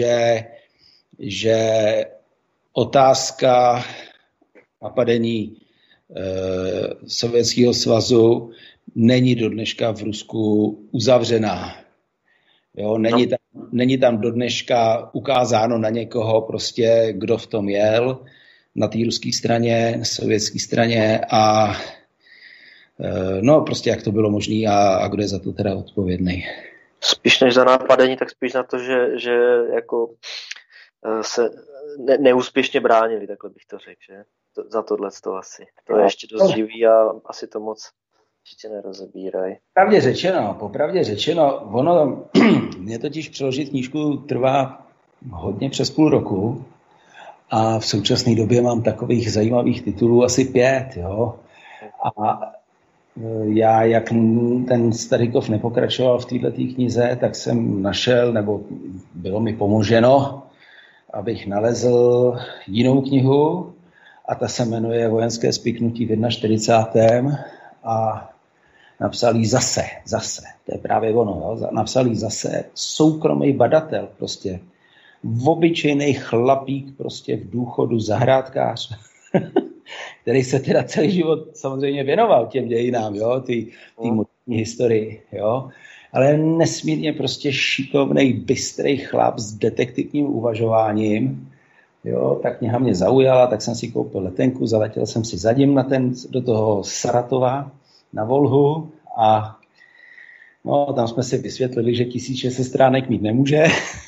že otázka napadení Sovětského svazu není do dneška v Rusku uzavřená. Jo, není tam do dneška ukázáno na někoho prostě, kdo v tom jel, na té ruské straně, na sovětské straně a no prostě jak to bylo možné a kdo je za to teda odpovědný. Spíš než za napadení, tak spíš na to, že jako se neúspěšně bránili, takhle bych to řekl, že? Za tohleto asi. To je ještě dost živý a asi to moc ještě nerozebírají. Popravdě řečeno, ono, mě totiž přeložit knížku trvá hodně přes půl roku a v současné době mám takových zajímavých titulů asi 5, jo. A já, jak ten Starýkov nepokračoval v této knize, tak jsem našel, nebo bylo mi pomoženo, abych nalezl jinou knihu a ta se jmenuje Vojenské spiknutí v 41. a napsal jí zase, to je právě ono, jo? Napsal jí zase soukromý badatel, prostě obyčejný chlapík, prostě v důchodu, zahrádkář, který se teda celý život samozřejmě věnoval těm dějinám, jo, ty moderní historii, jo, ale nesmírně prostě šikovnej, bystrej chlap s detektivním uvažováním, jo, ta kniha mě zaujala, tak jsem si koupil letenku, zaletěl jsem si za ním do toho Saratova na Volhu a no, tam jsme si vysvětlili, že 1600 stránek mít nemůže.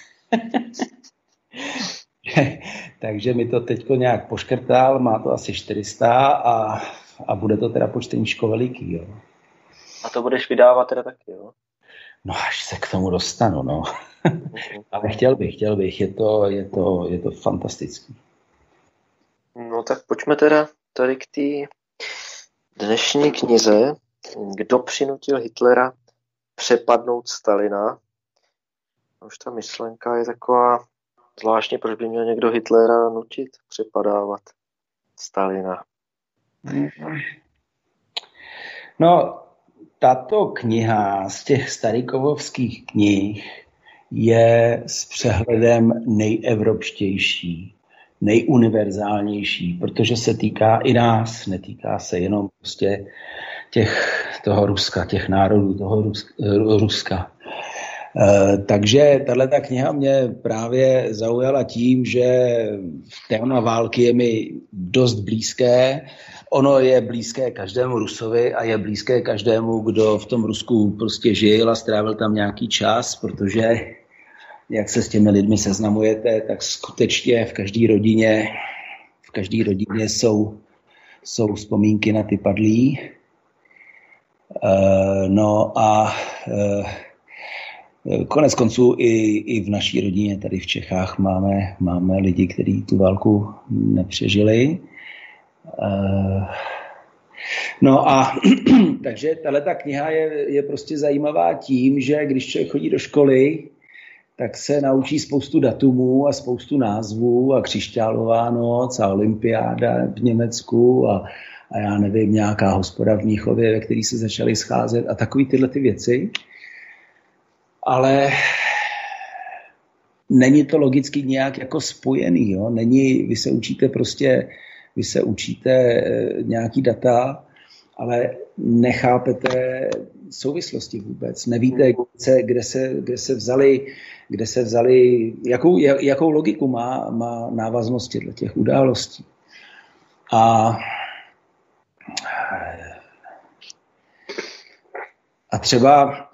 Takže mi to teďko nějak poškrtal, má to asi 400 a bude to teda po čteníčko veliký, jo. A to budeš vydávat teda taky, jo? No, až se k tomu dostanu, no. Ale chtěl bych, je to fantastický. No tak pojďme teda tady k té dnešní knize. Kdo přinutil Hitlera přepadnout Stalina? Už ta myšlenka je taková zvláštně, proč by měl někdo Hitlera nutit přepadávat Stalina. No, tato kniha z těch Starykovovských knih je s přehledem nejevropštější, nejuniverzálnější, protože se týká i nás, netýká se jenom prostě toho Ruska, těch národů toho Ruska. Takže tato kniha mě právě zaujala tím, že téma války je mi dost blízké. Ono je blízké každému Rusovi a je blízké každému, kdo v tom Rusku prostě žil a strávil tam nějaký čas, protože jak se s těmi lidmi seznamujete, tak skutečně v každé rodině jsou vzpomínky na ty padlí. No a konec konců i v naší rodině tady v Čechách máme lidi, kteří tu válku nepřežili. No a takže tahleta kniha je prostě zajímavá tím, že když člověk chodí do školy, tak se naučí spoustu datumů a spoustu názvů a křišťálová noc a olympiáda v Německu a já nevím, nějaká hospoda v Mnichově, ve který se začaly scházet a takový tyhle ty věci. Ale není to logicky nějak jako spojený, jo? Vy se učíte nějaký data ale nechápete souvislosti vůbec. Nevíte, kde se vzali, jakou logiku má návaznost těch událostí. A třeba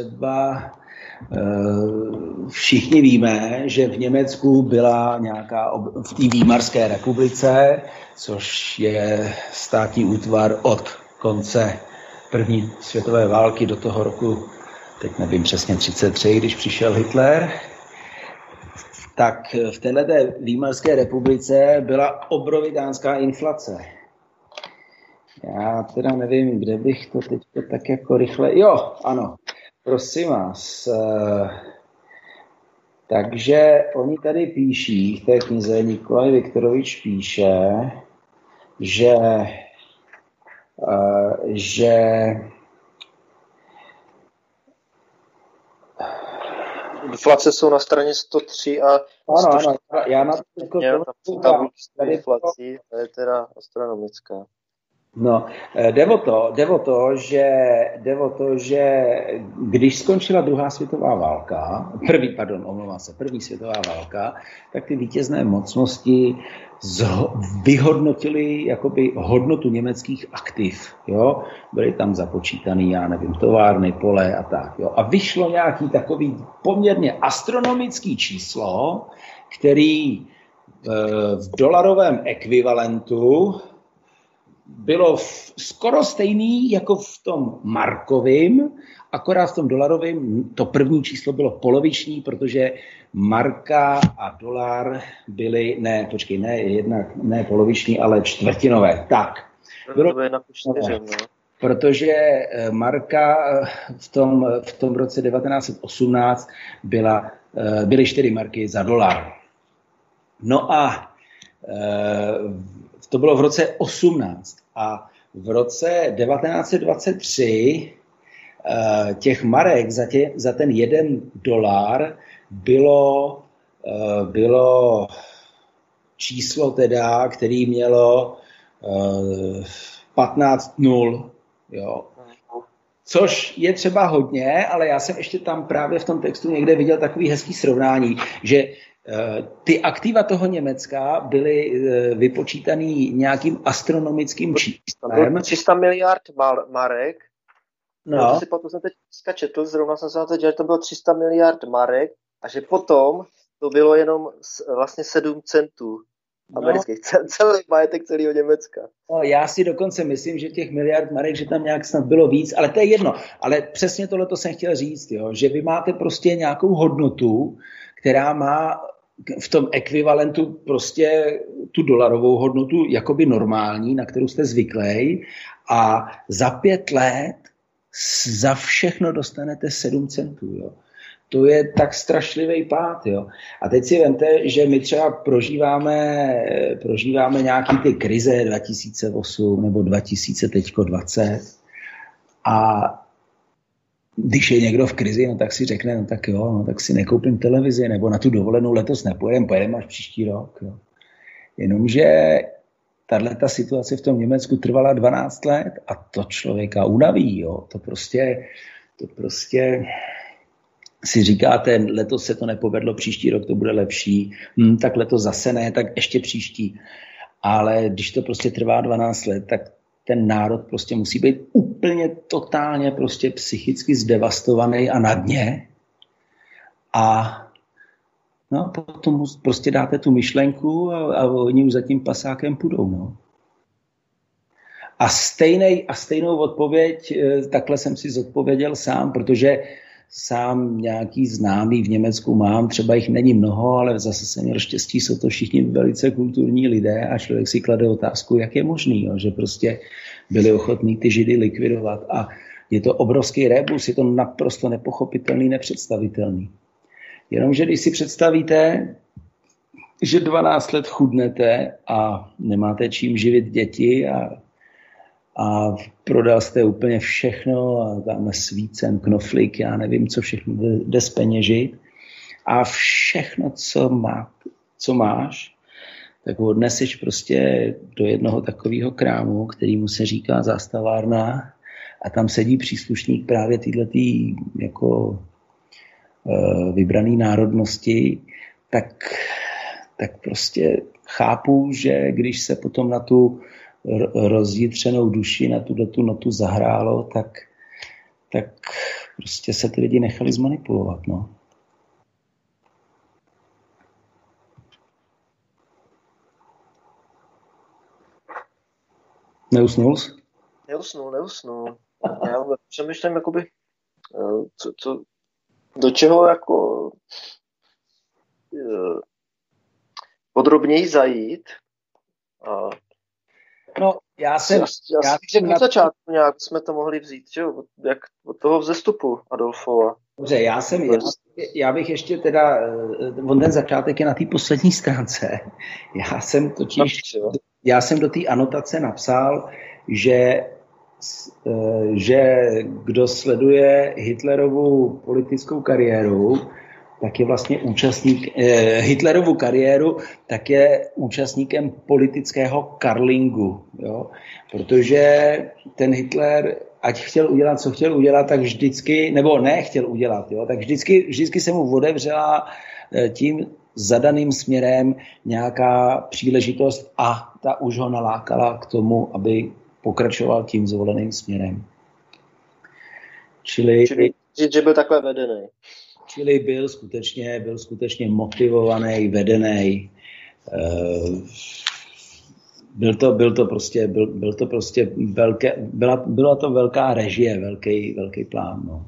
všichni víme, že v Německu byla v té Výmarské republice, což je státní útvar od konce první světové války do toho roku, teď nevím přesně, 33, když přišel Hitler, tak v této Výmarské republice byla obrovitánská inflace. Já teda nevím, kde bych to teď tak jako rychle... Jo, ano, prosím vás. Takže oni tady píší, v té knize Nikolaj Viktorovič píše, že inflace jsou na straně 103 a 104. Ano, já na to inflací, to je teda astronomická. No, jde o to, že když skončila druhá světová válka, první světová válka, tak ty vítězné mocnosti vyhodnotili jakoby hodnotu německých aktiv, jo? Byly tam započítaný, já nevím, továrny, pole a tak, jo? A vyšlo nějaký takový poměrně astronomický číslo, který v dolarovém ekvivalentu bylo skoro stejný jako v tom markovém, akorát v tom dolarovém to první číslo bylo poloviční, protože marka a dolar byly, ne poloviční, ale čtvrtinové. Tak. Bylo, protože marka v tom roce 1918 byly 4 marky za dolar. No a to bylo v roce 18 a v roce 1923 těch marek za ten $1 bylo číslo teda, který mělo 15 nul, jo. Což je třeba hodně, ale já jsem ještě tam právě v tom textu někde viděl takový hezký srovnání, že ty aktiva toho Německa byly vypočítaný nějakým astronomickým číslem. 300 miliard marek. No. Potom jsem teď četl, zrovna jsem se na to dělal, že to bylo 300 miliard marek a že potom to bylo jenom vlastně 7 centů amerických. Celý majetek celého Německa. No, já si dokonce myslím, že těch miliard marek, že tam nějak snad bylo víc, ale to je jedno. Ale přesně tohleto jsem chtěl říct, jo, že vy máte prostě nějakou hodnotu, která má v tom ekvivalentu prostě tu dolarovou hodnotu jakoby normální, na kterou jste zvyklí, a za 5 let za všechno dostanete 7 centů. Jo. To je tak strašlivý pád. Jo. A teď si vemte, že my třeba prožíváme nějaký ty krize 2008 nebo 2020 a když je někdo v krizi, no tak si řekne, no tak jo, no tak si nekoupím televizi, nebo na tu dovolenou letos nepojedeme až příští rok. Jo. Jenomže tato situace v tom Německu trvala 12 let a to člověka unaví. Jo. To prostě si říkáte, letos se to nepovedlo, příští rok to bude lepší, tak letos zase ne, tak ještě příští. Ale když to prostě trvá 12 let, tak ten národ prostě musí být úplně totálně prostě psychicky zdevastovaný a na dně. A no, potom prostě dáte tu myšlenku a oni už za tím pasákem půjdou. No. A stejnou odpověď, takhle jsem si zodpověděl sám, protože sám nějaký známý v Německu mám, třeba jich není mnoho, ale zase jsem měl štěstí, jsou to všichni velice kulturní lidé a člověk si klade otázku, jak je možný, jo, že prostě byli ochotní ty Židy likvidovat a je to obrovský rébus, je to naprosto nepochopitelný, nepředstavitelný. Jenomže když si představíte, že 12 let chudnete a nemáte čím živit děti a prodal jste úplně všechno a dáme svícen, knoflík, já nevím, co všechno jde zpeněžit a všechno, co máš, tak ho odneseš prostě do jednoho takového krámu, kterýmu se říká zástavárna, a tam sedí příslušník právě týhletý jako vybraný národnosti, tak prostě chápu, že když se potom na tu rozjitřenou duši, na tu zahrálo, tak prostě se ty lidi nechali zmanipulovat, no. Neusnul jsi? Neusnul. Já přemýšlím, jakoby, do čeho jako podrobněji zajít. No, já bych řekl od začátku nějak jsme to mohli vzít, že jo? Jak od toho vzestupu Adolfova. Dobře, já bych ještě teda, on ten začátek je na té poslední stránce. Já jsem do té anotace napsal, že kdo sleduje Hitlerovu politickou kariéru, tak je vlastně účastník Hitlerovu kariéru, tak je účastníkem politického karlingu, jo? Protože ten Hitler, ať chtěl udělat, co chtěl udělat, tak vždycky, nebo nechtěl udělat, jo? Tak vždycky se mu otevřela tím zadaným směrem nějaká příležitost a ta už ho nalákala k tomu, aby pokračoval tím zvoleným směrem. Čili že byl takhle vedený. Čili byl skutečně motivovaný, vedený. Byla to velká režie, velký plán. No.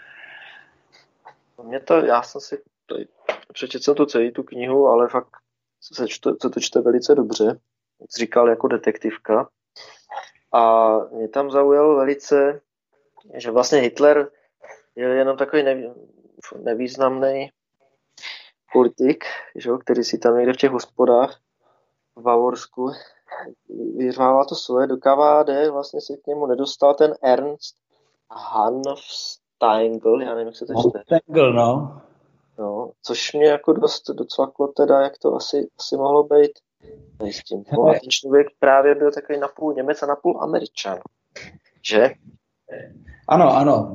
Já jsem si přečetl jsem celý tu knihu, ale fakt se to čte velice dobře. Jak jsi říkal, jako detektivka. A mě tam zaujalo velice, že vlastně Hitler je jenom takový nevýznamný politik, že, který si tam někde v těch hospodách v Bavorsku vyřvává to svoje, do KVD vlastně si k němu nedostal ten Ernst Hanfstaengl, já nevím, jak se to čte. Hanfstaengl, no. No, což mě jako dost docvaklo teda, jak to asi mohlo být. Nejistím. Ten člověk právě byl takový napůl Němec a napůl Američan. Že? Ano,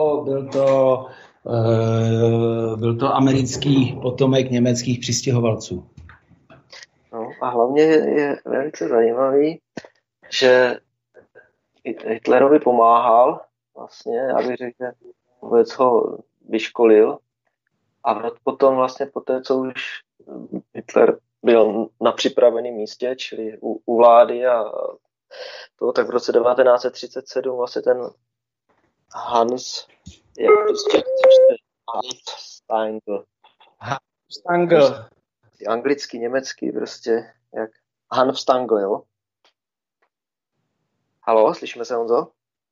byl to americký potomek německých přistěhovalců. No a hlavně je velice zajímavý, že Hitlerovi pomáhal, vlastně, já bych řekl, že vůbec ho vyškolil a potom vlastně poté, co už Hitler byl na připraveném místě, čili u vlády a to, tak v roce 1937 vlastně ten Hans Hanfstaengl. Anglicky, německý prostě, jak Hanfstaengl, jo? Haló, slyšíme se, Honzo?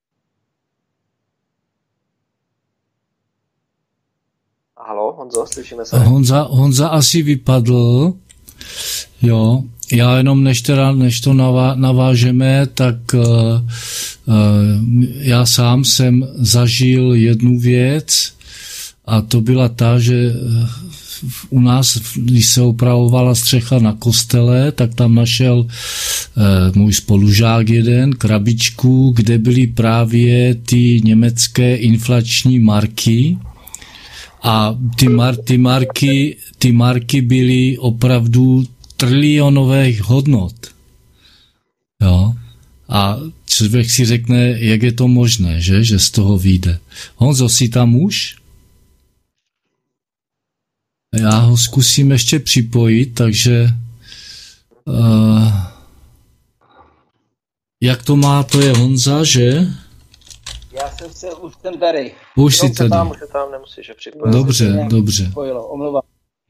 Haló, Honzo, slyšíme se? Honza asi vypadl, jo. Já jenom než to navážeme, tak já sám jsem zažil jednu věc a to byla ta, že u nás, když se opravovala střecha na kostele, tak tam našel můj spolužák jeden krabičku, kde byly právě ty německé inflační marky a ty marky byly opravdu trilionových hodnot. Jo? A člověk si řekne, jak je to možné, že z toho vyjde. Honzo, jsi tam už? Já ho zkusím ještě připojit, takže jak to má, to je Honza, že? Já už jsem tady. Už jsi tady. Tam nemusíš připojit. Dobře. Omlouvám.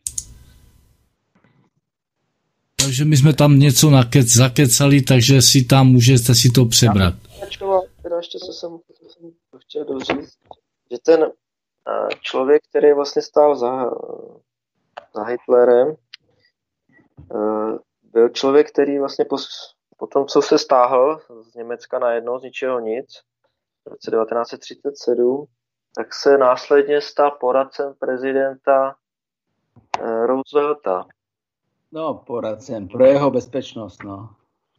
Takže my jsme tam něco zakecali, takže si tam můžete si to přebrat. Teda ještě jsem chtěl doříct, že ten člověk, který vlastně stál za Hitlerem, byl člověk, který vlastně po tom, co se stáhl z Německa najednou, z ničeho nic, v roce 1937, tak se následně stal poradcem prezidenta Roosevelta. No, poradcem, pro jeho bezpečnost, no.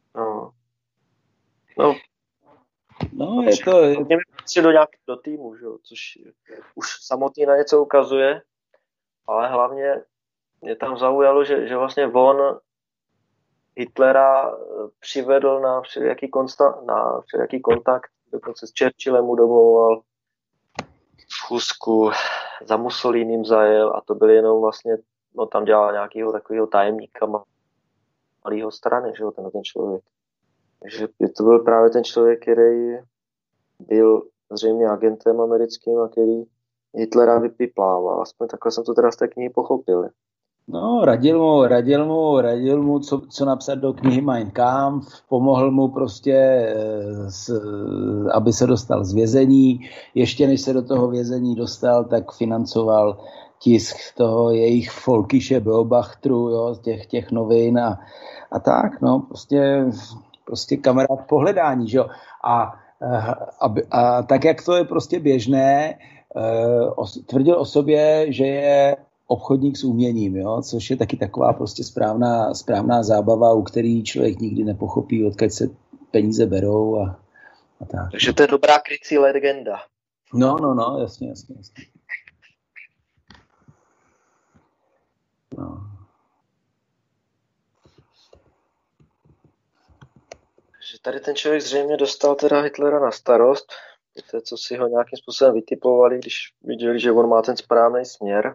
No, je to... Mě patří do týmu, že? Což už samotný na něco ukazuje, ale hlavně mě tam zaujalo, že vlastně on Hitlera přivedl na všelijaký kontakt, dokonce s Churchillem mu domlouval schůzku, za Mussolinim zajel a to byl jenom vlastně, no tam dělal nějakého takového tajemníka malého strany, že jo, ten člověk. Takže to byl právě ten člověk, který byl zřejmě agentem americkým a který Hitlera vypiplával. Aspoň takhle jsem to teda z té knihy pochopil. No, radil mu, co napsat do knihy Mein Kampf, pomohl mu prostě, aby se dostal z vězení. Ještě než se do toho vězení dostal, tak financoval tisk toho jejich Volkische Beobachtru, jo, těch novin a tak, no, prostě kamarád pohledání, že jo. A tak, jak to je prostě běžné, tvrdil o sobě, že je obchodník s uměním, jo? Což je taky taková prostě správná zábava, u který člověk nikdy nepochopí, odkud se peníze berou a tak. Takže to je dobrá krycí legenda. No, jasně. No. Takže tady ten člověk zřejmě dostal teda Hitlera na starost, co si ho nějakým způsobem vytipovali, když viděli, že on má ten správný směr.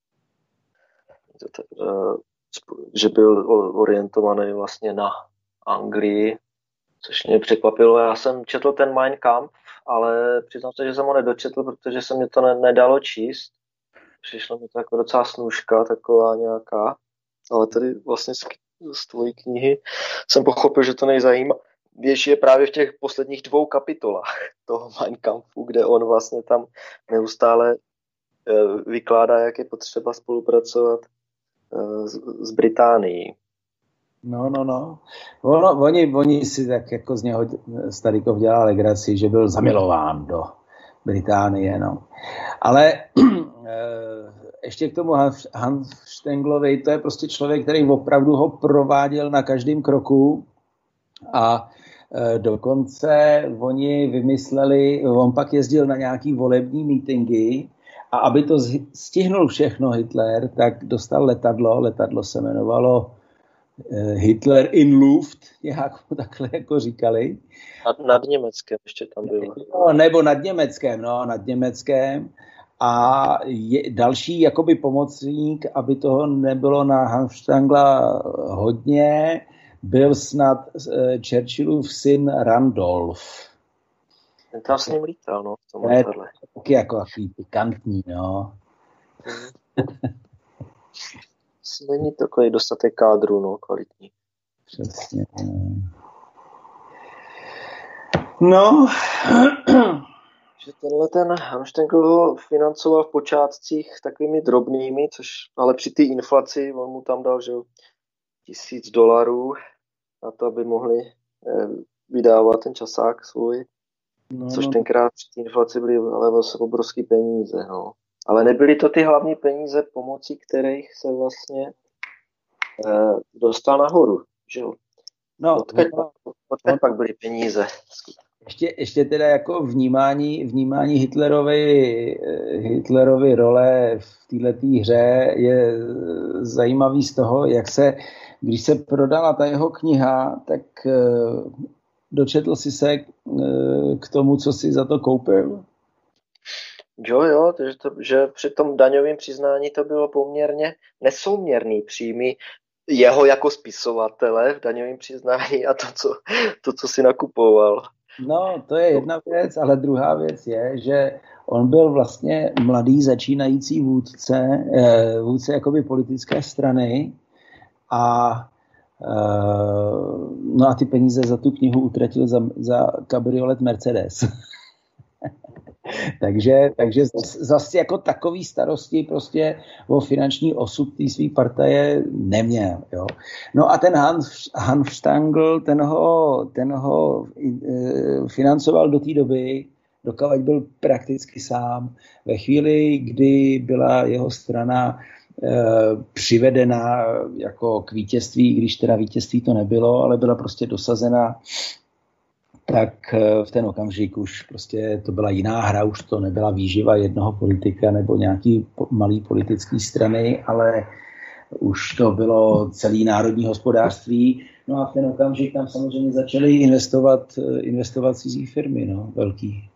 Že byl orientovaný vlastně na Anglii, což mě překvapilo. Já jsem četl ten Mein Kampf, ale přiznám se, že jsem ho nedočetl, protože se mě to nedalo číst. Přišlo mi to jako docela snůžka, taková nějaká. Ale tady vlastně z tvojí knihy jsem pochopil, že to nejzajímavější je právě v těch posledních 2 kapitolách toho Mein Kampfu, kde on vlastně tam neustále vykládá, jak je potřeba spolupracovat z Británií. No. Oni si tak jako z něho Starikov dělal legraci, že byl zamilován do Británie, no. Ale ještě k tomu Hanfstenglovi, to je prostě člověk, který opravdu ho prováděl na každém kroku a dokonce oni vymysleli, on pak jezdil na nějaký volební mítingy a aby to stihnul všechno Hitler, tak dostal letadlo se jmenovalo Hitler in Luft, nějak takhle jako říkali. Nad Německem ještě tam bylo. No, nebo nad Německem. A další jakoby pomocník, aby toho nebylo na Hanfstangla hodně, byl snad Churchillův syn Randolph. Ten tam s ním lítal, no. To je taky jako takový pikantní, no. Není takový dostatek kádru, no, kvalitní. Přesně. No. Že tenhle ten Hanfstengl ho financoval v počátcích takovými drobnými, což ale při té inflaci on mu tam dal, že $1000 na to, aby mohli vydávat ten časák svůj. Což tenkrát při té inflaci byly ale vlastně obrovský peníze, no. Ale nebyly to ty hlavní peníze, pomocí kterých se vlastně dostal nahoru, že jo? No, odkud pak byly peníze? Ještě teda jako vnímání Hitlerovy role v této hře je zajímavý z toho, jak se, když se prodala ta jeho kniha, tak dočetl jsi se k tomu, co jsi za to koupil? Jo, že při tom daňovém přiznání to bylo poměrně nesouměrný příjmy jeho jako spisovatele v daňovém přiznání a to, co si nakupoval. No, to je jedna věc, ale druhá věc je, že on byl vlastně mladý začínající vůdce jakoby politické strany a no a ty peníze za tu knihu utratil za kabriolet Mercedes. takže zase jako takový starosti prostě o finanční osud té svý partaje neměl. Jo. No a ten Hanfstangl, ten ho financoval do té doby, dokud byl prakticky sám. Ve chvíli, kdy byla jeho strana přivedena jako k vítězství, i když teda vítězství to nebylo, ale byla prostě dosazena, tak v ten okamžik už prostě to byla jiná hra, už to nebyla výživa jednoho politika nebo nějaký malý politický strany, ale už to bylo celý národní hospodářství. No a v ten okamžik tam samozřejmě začaly investovat cizí firmy, no, velký.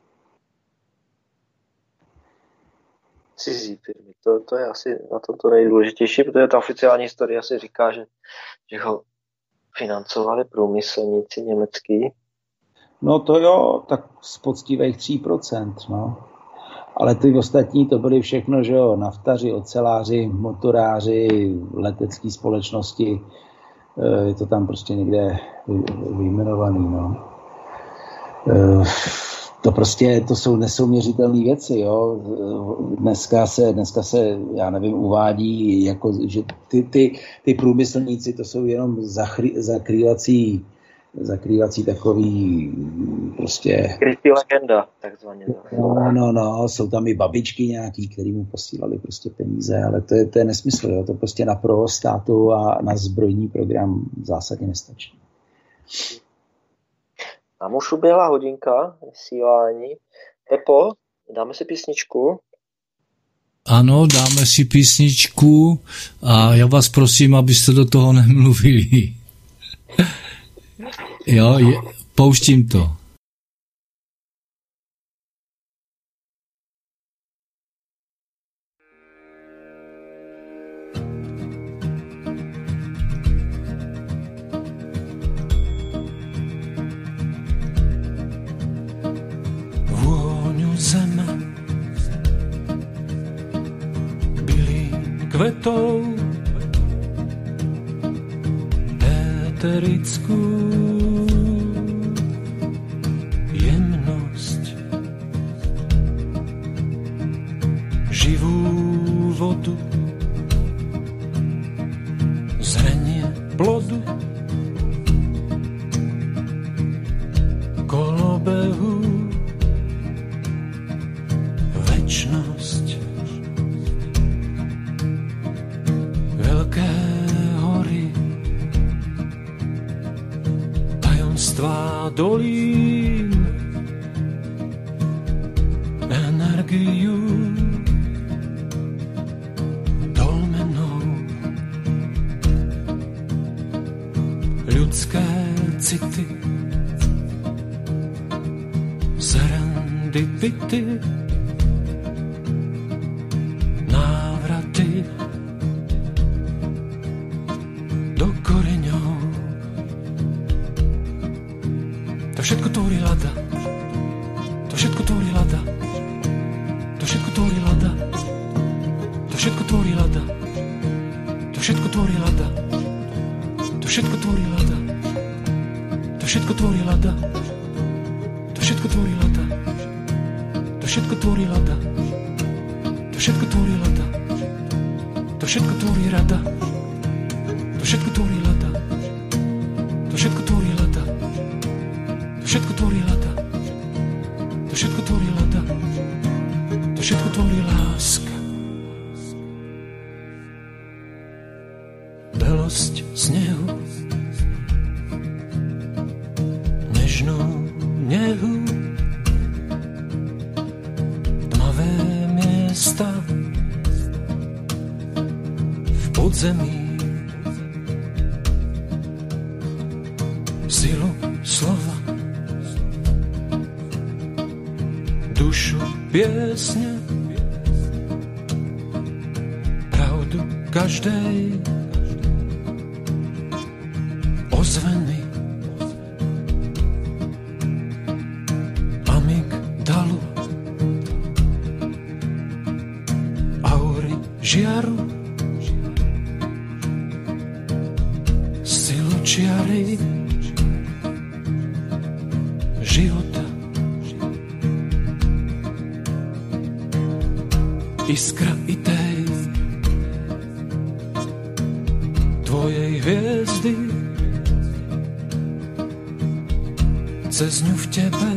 Cizí firmy, to je asi na tom to nejdůležitější, protože ta oficiální historie asi říká, že ho financovali průmyslníci německý. No to jo, tak z poctivých 3%, no. Ale ty ostatní to byly všechno, že jo, naftaři, oceláři, motoráři, letecké společnosti, je to tam prostě někde vyjmenovaný, no. To prostě, to jsou nesouměřitelné věci, jo. Dneska se, já nevím, uvádí, jako, že ty průmyslníci, to jsou jenom zakrývací takový prostě... Krytý legenda, takzvaně. No, jsou tam i babičky nějaký, který mu posílali prostě peníze, ale to je nesmysl, jo. To prostě na provoz státu a na zbrojní program zásadně nestačí. Nám už uběhla hodinka vysílání. Pepo, dáme si písničku? Ano, dáme si písničku a já vás prosím, abyste do toho nemluvili. Jo, pouštím to. Vôňu zeme bylý kvetou eterickú jemnosť, živú vodu, zrenie plodu, kolobehu, večnosť, veľké hory, tajomstvá dolín, energiu dolmenou, ľudské city, serendipity, návraty do koreňov. To všetko tvorí lada. To všetko tvorí lada. To všetko tvorí lada. To všetko tvorí lada. To všetko tvorí lada. To všetko tvorí lada. To všetko tvorí lada. To všetko tvorí lada. To všetko tvorí lada. To všetko tvorí lada. To všetko tvorí rada. To všetko tvorí lada. To všetko tvorí lada. To všetko tvorí lada. To všetko tvorí lada. To všetko tvorí láska. Belosť snehu, nežnú nehu, tmavé miesta v podzemí, silu slova, dušu piesne, pravdu každej ozveny, amygdalu, aury žiaru, silu čiary života, iskra i tej tvojej hviezdy, cez ňu v tebe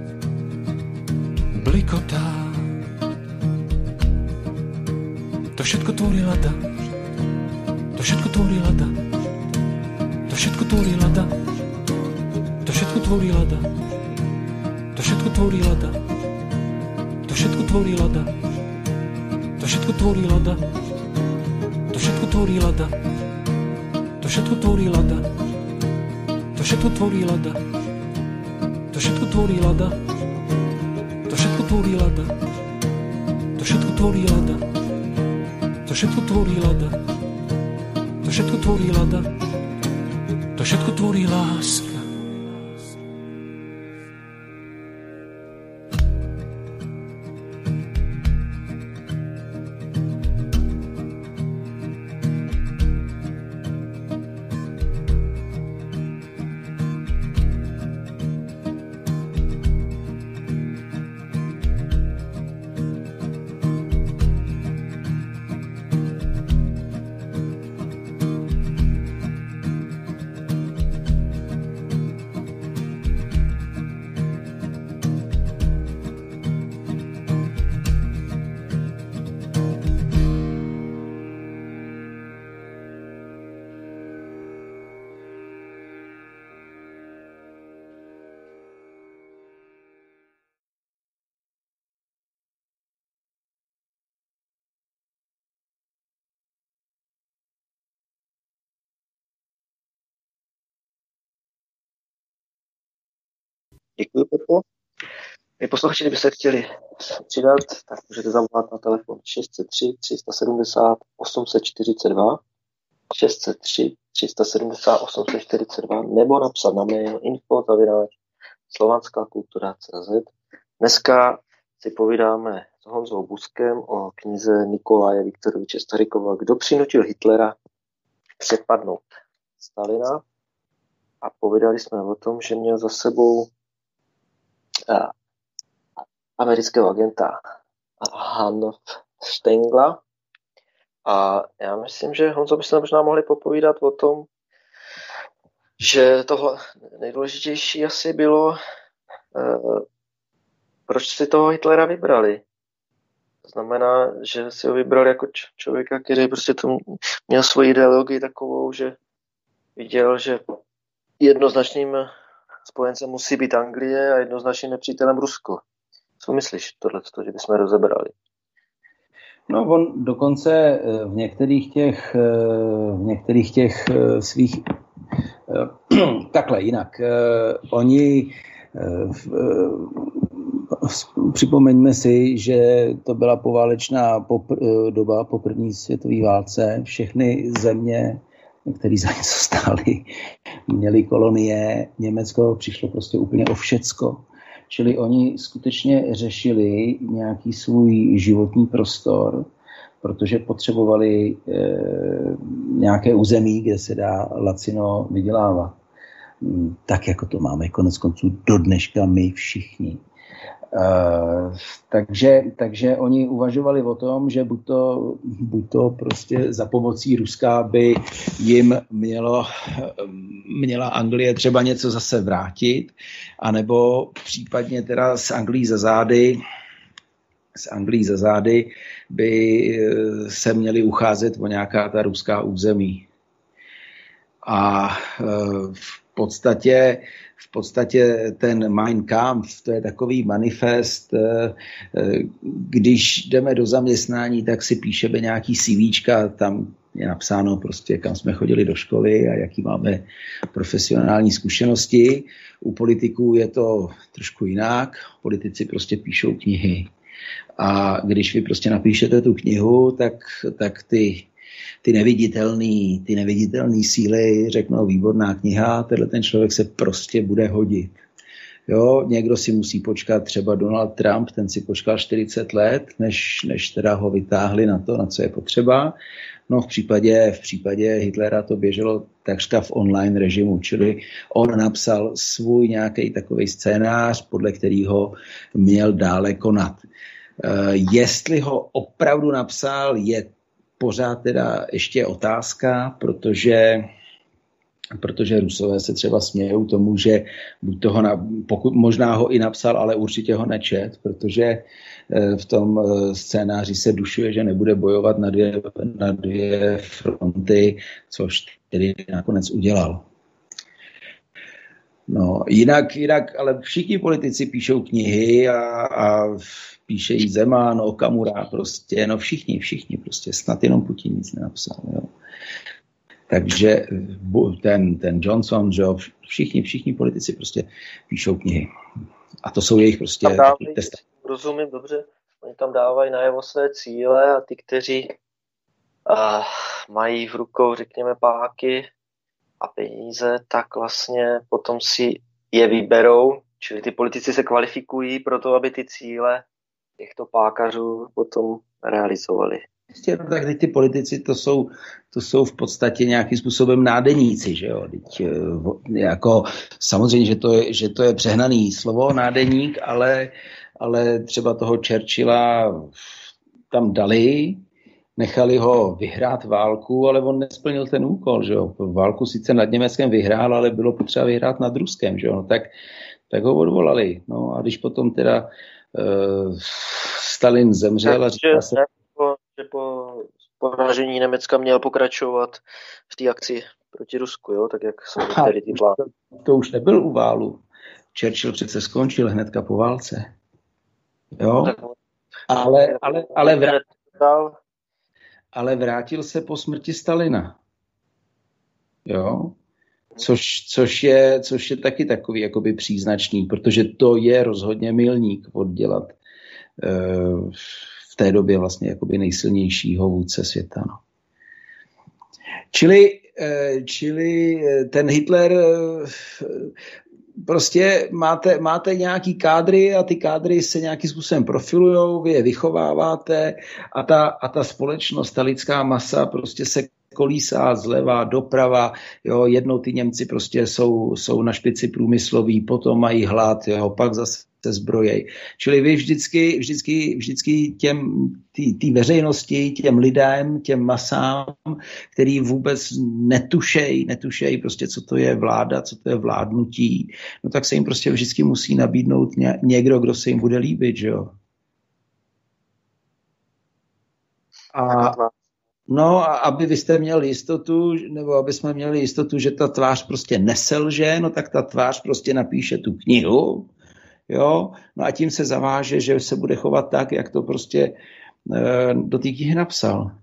blikotá. To všetko tvorí lada. To všetko tvorí lada. To všetko tvorí lada. To všetko tvorí lada. To všetko tvorí lada. To všetko tvorí lada. To všetko tvorí lada. To všetko tvorí lada. To všetko tvorí lada. To všetko tvorí lada. To všetko tvorí lada. To všetko tvorí lada. To všetko tvorí lada. To všetko tvorí lada. To všetko tvorí lada. To všetko tvorí láska. Děkuji, Pepo. Vy posluchači, kdybyste chtěli přidat, tak můžete zavolat na telefon 603 370 842, 603 370 842, nebo napsat na mail info@slovanskakultura.cz. Dneska si povídáme s Honzou Buskem o knize Nikolaje Viktoroviče Starykova Kdo přinutil Hitlera přepadnout Stalina, a povídali jsme o tom, že měl za sebou amerického agenta Hanf Stengla. A já myslím, že Honzo byste možná mohli popovídat o tom, že tohle nejdůležitější asi bylo, proč si toho Hitlera vybrali. To znamená, že si ho vybrali jako člověka, který prostě to měl svoji ideologii takovou, že viděl, že jednoznačným spojencem musí být Anglie a jednoznačným nepřítelem Rusko. Co myslíš tohleto, že bychom rozebrali? No, on dokonce v některých těch svých takhle jinak. Oni připomeňme si, že to byla poválečná doba po první světové válce. Všechny země, které za něco stály, měly kolonie. Německo přišlo prostě úplně o všecko. Čili oni skutečně řešili nějaký svůj životní prostor, protože potřebovali nějaké území, kde se dá lacino vydělávat. Tak, jako to máme konec konců do dneška my všichni. Takže oni uvažovali o tom, že buď to prostě za pomocí Ruska by jim měla Anglie třeba něco zase vrátit, anebo případně teda s Anglií za zády by se měli ucházet o nějaká ta ruská území. A v podstatě ten Mein Kampf, to je takový manifest, když jdeme do zaměstnání, tak si píšeme nějaký CVčka, tam je napsáno prostě, kam jsme chodili do školy a jaký máme profesionální zkušenosti. U politiků je to trošku jinak, politici prostě píšou knihy. A když vy prostě napíšete tu knihu, tak ty neviditelné síly řeknou výborná kniha, ten člověk se prostě bude hodit. Jo, někdo si musí počkat, třeba Donald Trump, ten si počkal 40 let, než teda ho vytáhli na to, na co je potřeba. No v případě Hitlera to běželo takřka v online režimu, čili on napsal svůj nějaký takový scénář, podle kterého měl dále konat. Jestli ho opravdu napsal, je pořád teda ještě otázka, protože protože Rusové se třeba smějou tomu, že buď toho, pokud možná ho i napsal, ale určitě ho nečet, protože v tom scénáři se dušuje, že nebude bojovat na dvě fronty, což tedy nakonec udělal. No, jinak, ale všichni politici píšou knihy a píše jí Zeman, Okamura, prostě, no všichni, prostě, snad jenom Putin nic nenapsal, jo. Takže ten Johnson, že všichni politici prostě píšou knihy. A to jsou jejich prostě testy. Rozumím, dobře. Oni tam dávají najevo své cíle a ty, kteří mají v rukou, řekněme, páky a peníze, tak vlastně potom si je vyberou, čili ty politici se kvalifikují pro to, aby ty cíle těchto pákařů potom realizovali. No, tak teď ty politici to jsou v podstatě nějakým způsobem nádeníci, že jo? Teď, jako, samozřejmě, že to je přehnaný slovo nádeník, ale třeba toho Churchilla tam dali, nechali ho vyhrát válku, ale on nesplnil ten úkol, že jo? Válku sice nad Německem vyhrál, ale bylo potřeba vyhrát nad Ruskem, že jo? No, tak ho odvolali. No a když potom teda Stalin zemřel a říká se... že po poražení Německa měl pokračovat v té akci proti Rusku, jo? Tak jak jsou tady ty plány. To už nebyl u válu. Churchill přece skončil hnedka po válce. Jo? Ale vrátil se po smrti Stalina. Jo? Což je taky takový jakoby příznačný, protože to je rozhodně milník oddělat v té době vlastně jakoby nejsilnějšího vůdce světa. No. Čili ten Hitler prostě máte nějaký kádry a ty kádry se nějakým způsobem profilujou, vy je vychováváte a ta společnost, ta lidská masa prostě se kolísá zleva doprava, jo, jednou ty Němci prostě jsou na špici průmyslový, potom mají hlad, jo, pak zase se zbrojej. Čili vy vždycky té veřejnosti, těm lidem, těm masám, který vůbec netušejí prostě, co to je vláda, co to je vládnutí, no tak se jim prostě vždycky musí nabídnout někdo, kdo se jim bude líbit, že jo. A aby vy jste měli jistotu, nebo aby jsme měli jistotu, že ta tvář prostě neselže, no tak ta tvář prostě napíše tu knihu, jo, no a tím se zaváže, že se bude chovat tak, jak to prostě do té knihy napsal.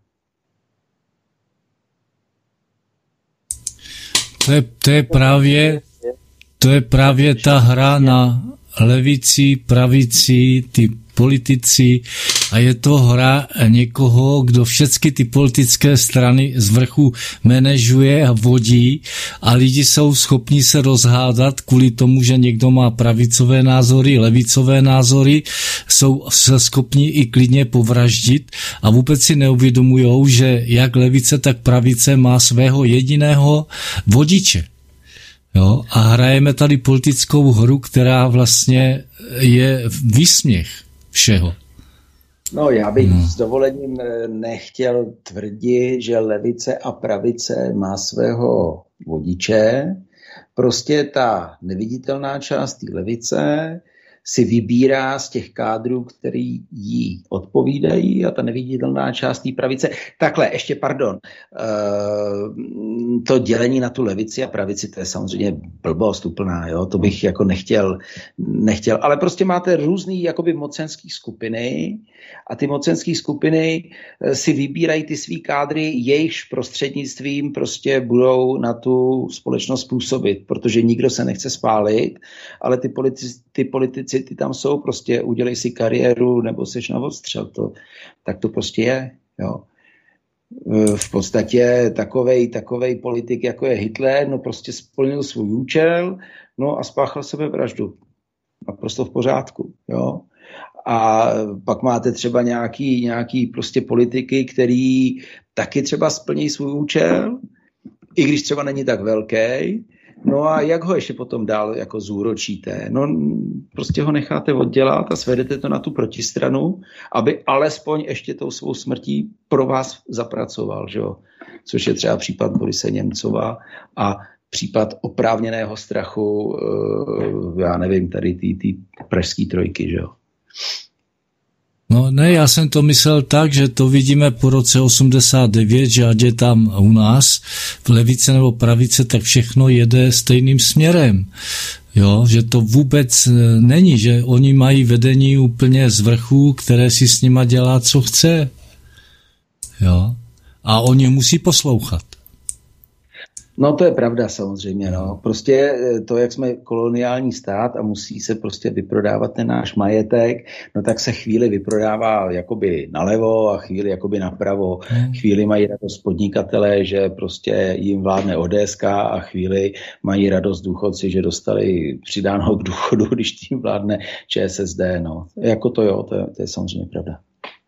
To je právě ta hra na levici, pravici, ty politici a je to hra někoho, kdo všechny ty politické strany z vrchu manažuje a vodí a lidi jsou schopni se rozhádat kvůli tomu, že někdo má pravicové názory, levicové názory, jsou se schopni i klidně povraždit a vůbec si neuvědomujou, že jak levice, tak pravice má svého jediného vodiče. Jo? A hrajeme tady politickou hru, která vlastně je výsměch všeho. No já bych s dovolením nechtěl tvrdit, že levice a pravice má svého vodiče. Prostě ta neviditelná část té levice si vybírá z těch kádrů, který jí odpovídají a ta neviditelná část té pravice. Takhle, ještě pardon. To dělení na tu levici a pravici, to je samozřejmě blbost úplná, jo? To bych jako nechtěl. Ale prostě máte různý jakoby mocenský skupiny a ty mocenské skupiny si vybírají ty svý kádry, jejichž prostřednictvím prostě budou na tu společnost působit, protože nikdo se nechce spálit, ale ty politici ty tam jsou, prostě udělej si kariéru nebo seš na odstřel. Tak to prostě je. Jo. V podstatě takovej politik, jako je Hitler, no prostě splnil svůj účel, no a spáchal sebevraždu. Naprosto v pořádku. Jo. A pak máte třeba nějaký prostě politiky, který taky třeba splní svůj účel, i když třeba není tak velký. No a jak ho ještě potom dál jako zúročíte? No prostě ho necháte oddělat a svedete to na tu protistranu, aby alespoň ještě tou svou smrtí pro vás zapracoval, že jo? Což je třeba případ Borise Němcova a případ oprávněného strachu, já nevím, tady ty pražský trojky, že jo. No ne, já jsem to myslel tak, že to vidíme po roce 89, že ať je tam u nás v levice nebo pravice, tak všechno jede stejným směrem. Jo, že to vůbec není, že oni mají vedení úplně z vrchu, které si s nima dělá, co chce. Jo. A oni musí poslouchat. No to je pravda samozřejmě, no. Prostě to, jak jsme koloniální stát a musí se prostě vyprodávat ten náš majetek, no tak se chvíli vyprodává jakoby nalevo a chvíli jakoby napravo. Chvíli mají radost podnikatelé, že prostě jim vládne ODS a chvíli mají radost důchodci, že dostali přidáno k důchodu, když tím vládne ČSSD, no. Jako to jo, to je samozřejmě pravda.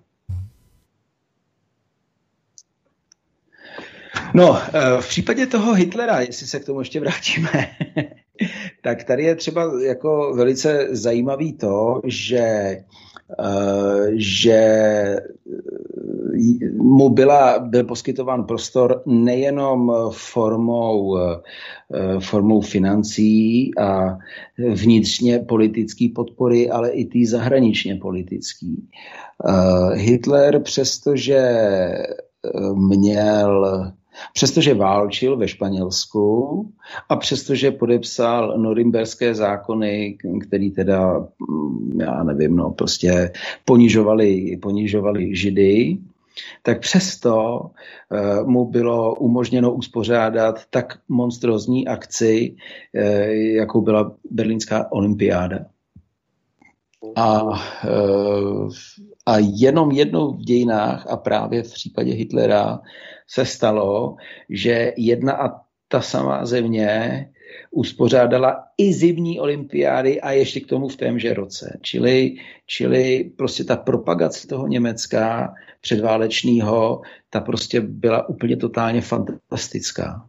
No, v případě toho Hitlera, jestli se k tomu ještě vrátíme, tak tady je třeba jako velice zajímavý to, že mu byl poskytován prostor nejenom formou financí a vnitřně politické podpory, ale i tý zahraničně politický. Hitler, přestože válčil ve Španělsku a přestože podepsal norimberské zákony, které teda, já nevím, no prostě ponižovali Židy, tak přesto mu bylo umožněno uspořádat tak monstrózní akci, jakou byla Berlínská olympiáda. A jenom jednou v dějinách a právě v případě Hitlera se stalo, že jedna a ta samá země uspořádala i zimní olympiády a ještě k tomu v témže roce. Čili prostě ta propagace toho Německa předválečného, ta prostě byla úplně totálně fantastická.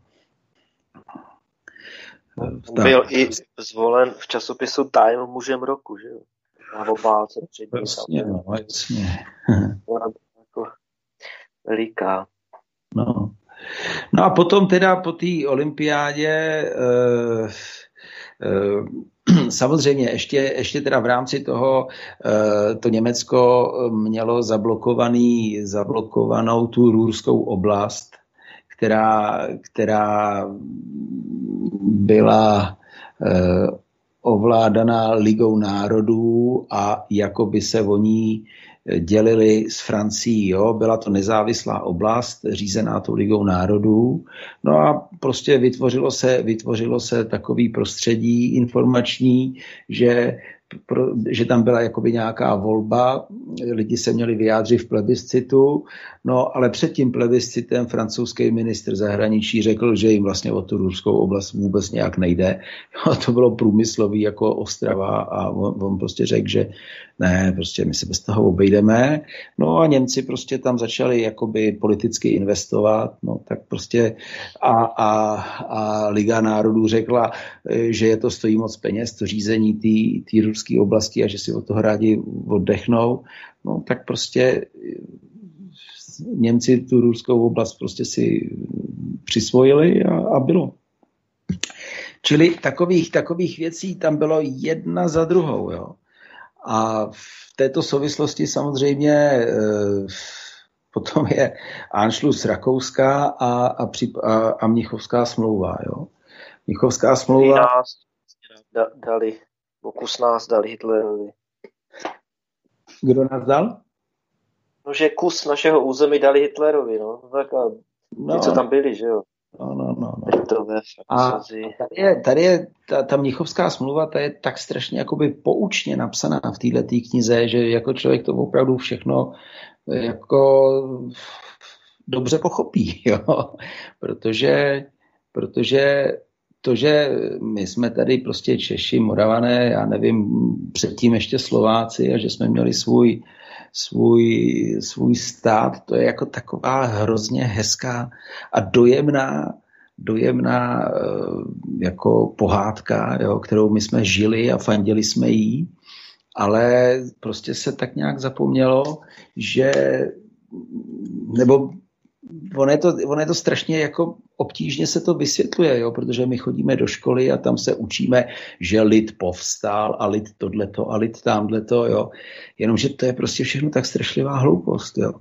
Byl i zvolen v časopisu Time mužem roku, že jo? Na obálce přední. Jasně, no, jasně. Jako veliká. No a potom teda po té olympiádě samozřejmě ještě teda v rámci toho to Německo mělo zablokovanou tu Rurskou oblast, která byla ovládaná Ligou národů a jako by se o ní dělili s Francií. Jo? Byla to nezávislá oblast, řízená tou Ligou národů. No a prostě vytvořilo se takový prostředí informační, že tam byla jakoby nějaká volba, lidi se měli vyjádřit v plebiscitu, no ale před tím plebiscitem francouzský ministr zahraničí řekl, že jim vlastně o tu Ruskou oblast vůbec nějak nejde. No, to bylo průmyslový jako Ostrava a on prostě řekl, že ne, prostě my se bez toho obejdeme. No a Němci prostě tam začali jakoby politicky investovat, no tak prostě a Liga národů řekla, že je to stojí moc peněz, to řízení té ruské oblasti a že si od toho rádi oddechnou, no tak prostě Němci tu ruskou oblast prostě si přisvojili a bylo. Čili takových věcí tam bylo jedna za druhou, jo. A v této souvislosti samozřejmě potom je Anschluss Rakouska a Mnichovská smlouva, jo. Mnichovská smlouva dali, kus nás dali Hitlerovi. Kdo nás dal? No, že kus našeho území dali Hitlerovi, no. Tak a něco tam byli, že jo. No. A tady je ta Mnichovská smlouva, ta je tak strašně jakoby poučně napsaná v této knize, že jako člověk to opravdu všechno jako dobře pochopí, jo. Protože to, že my jsme tady prostě Češi, Moravané, já nevím, předtím ještě Slováci a že jsme měli svůj stát, to je jako taková hrozně hezká a dojemná jako pohádka, jo, kterou my jsme žili a fandili jsme jí, ale prostě se tak nějak zapomnělo, že nebo ono je to strašně jako obtížně se to vysvětluje, jo, protože my chodíme do školy a tam se učíme, že lid povstal a lid tohleto a lid tamhleto, jo. Jenomže to je prostě všechno tak strašlivá hloupost, jo.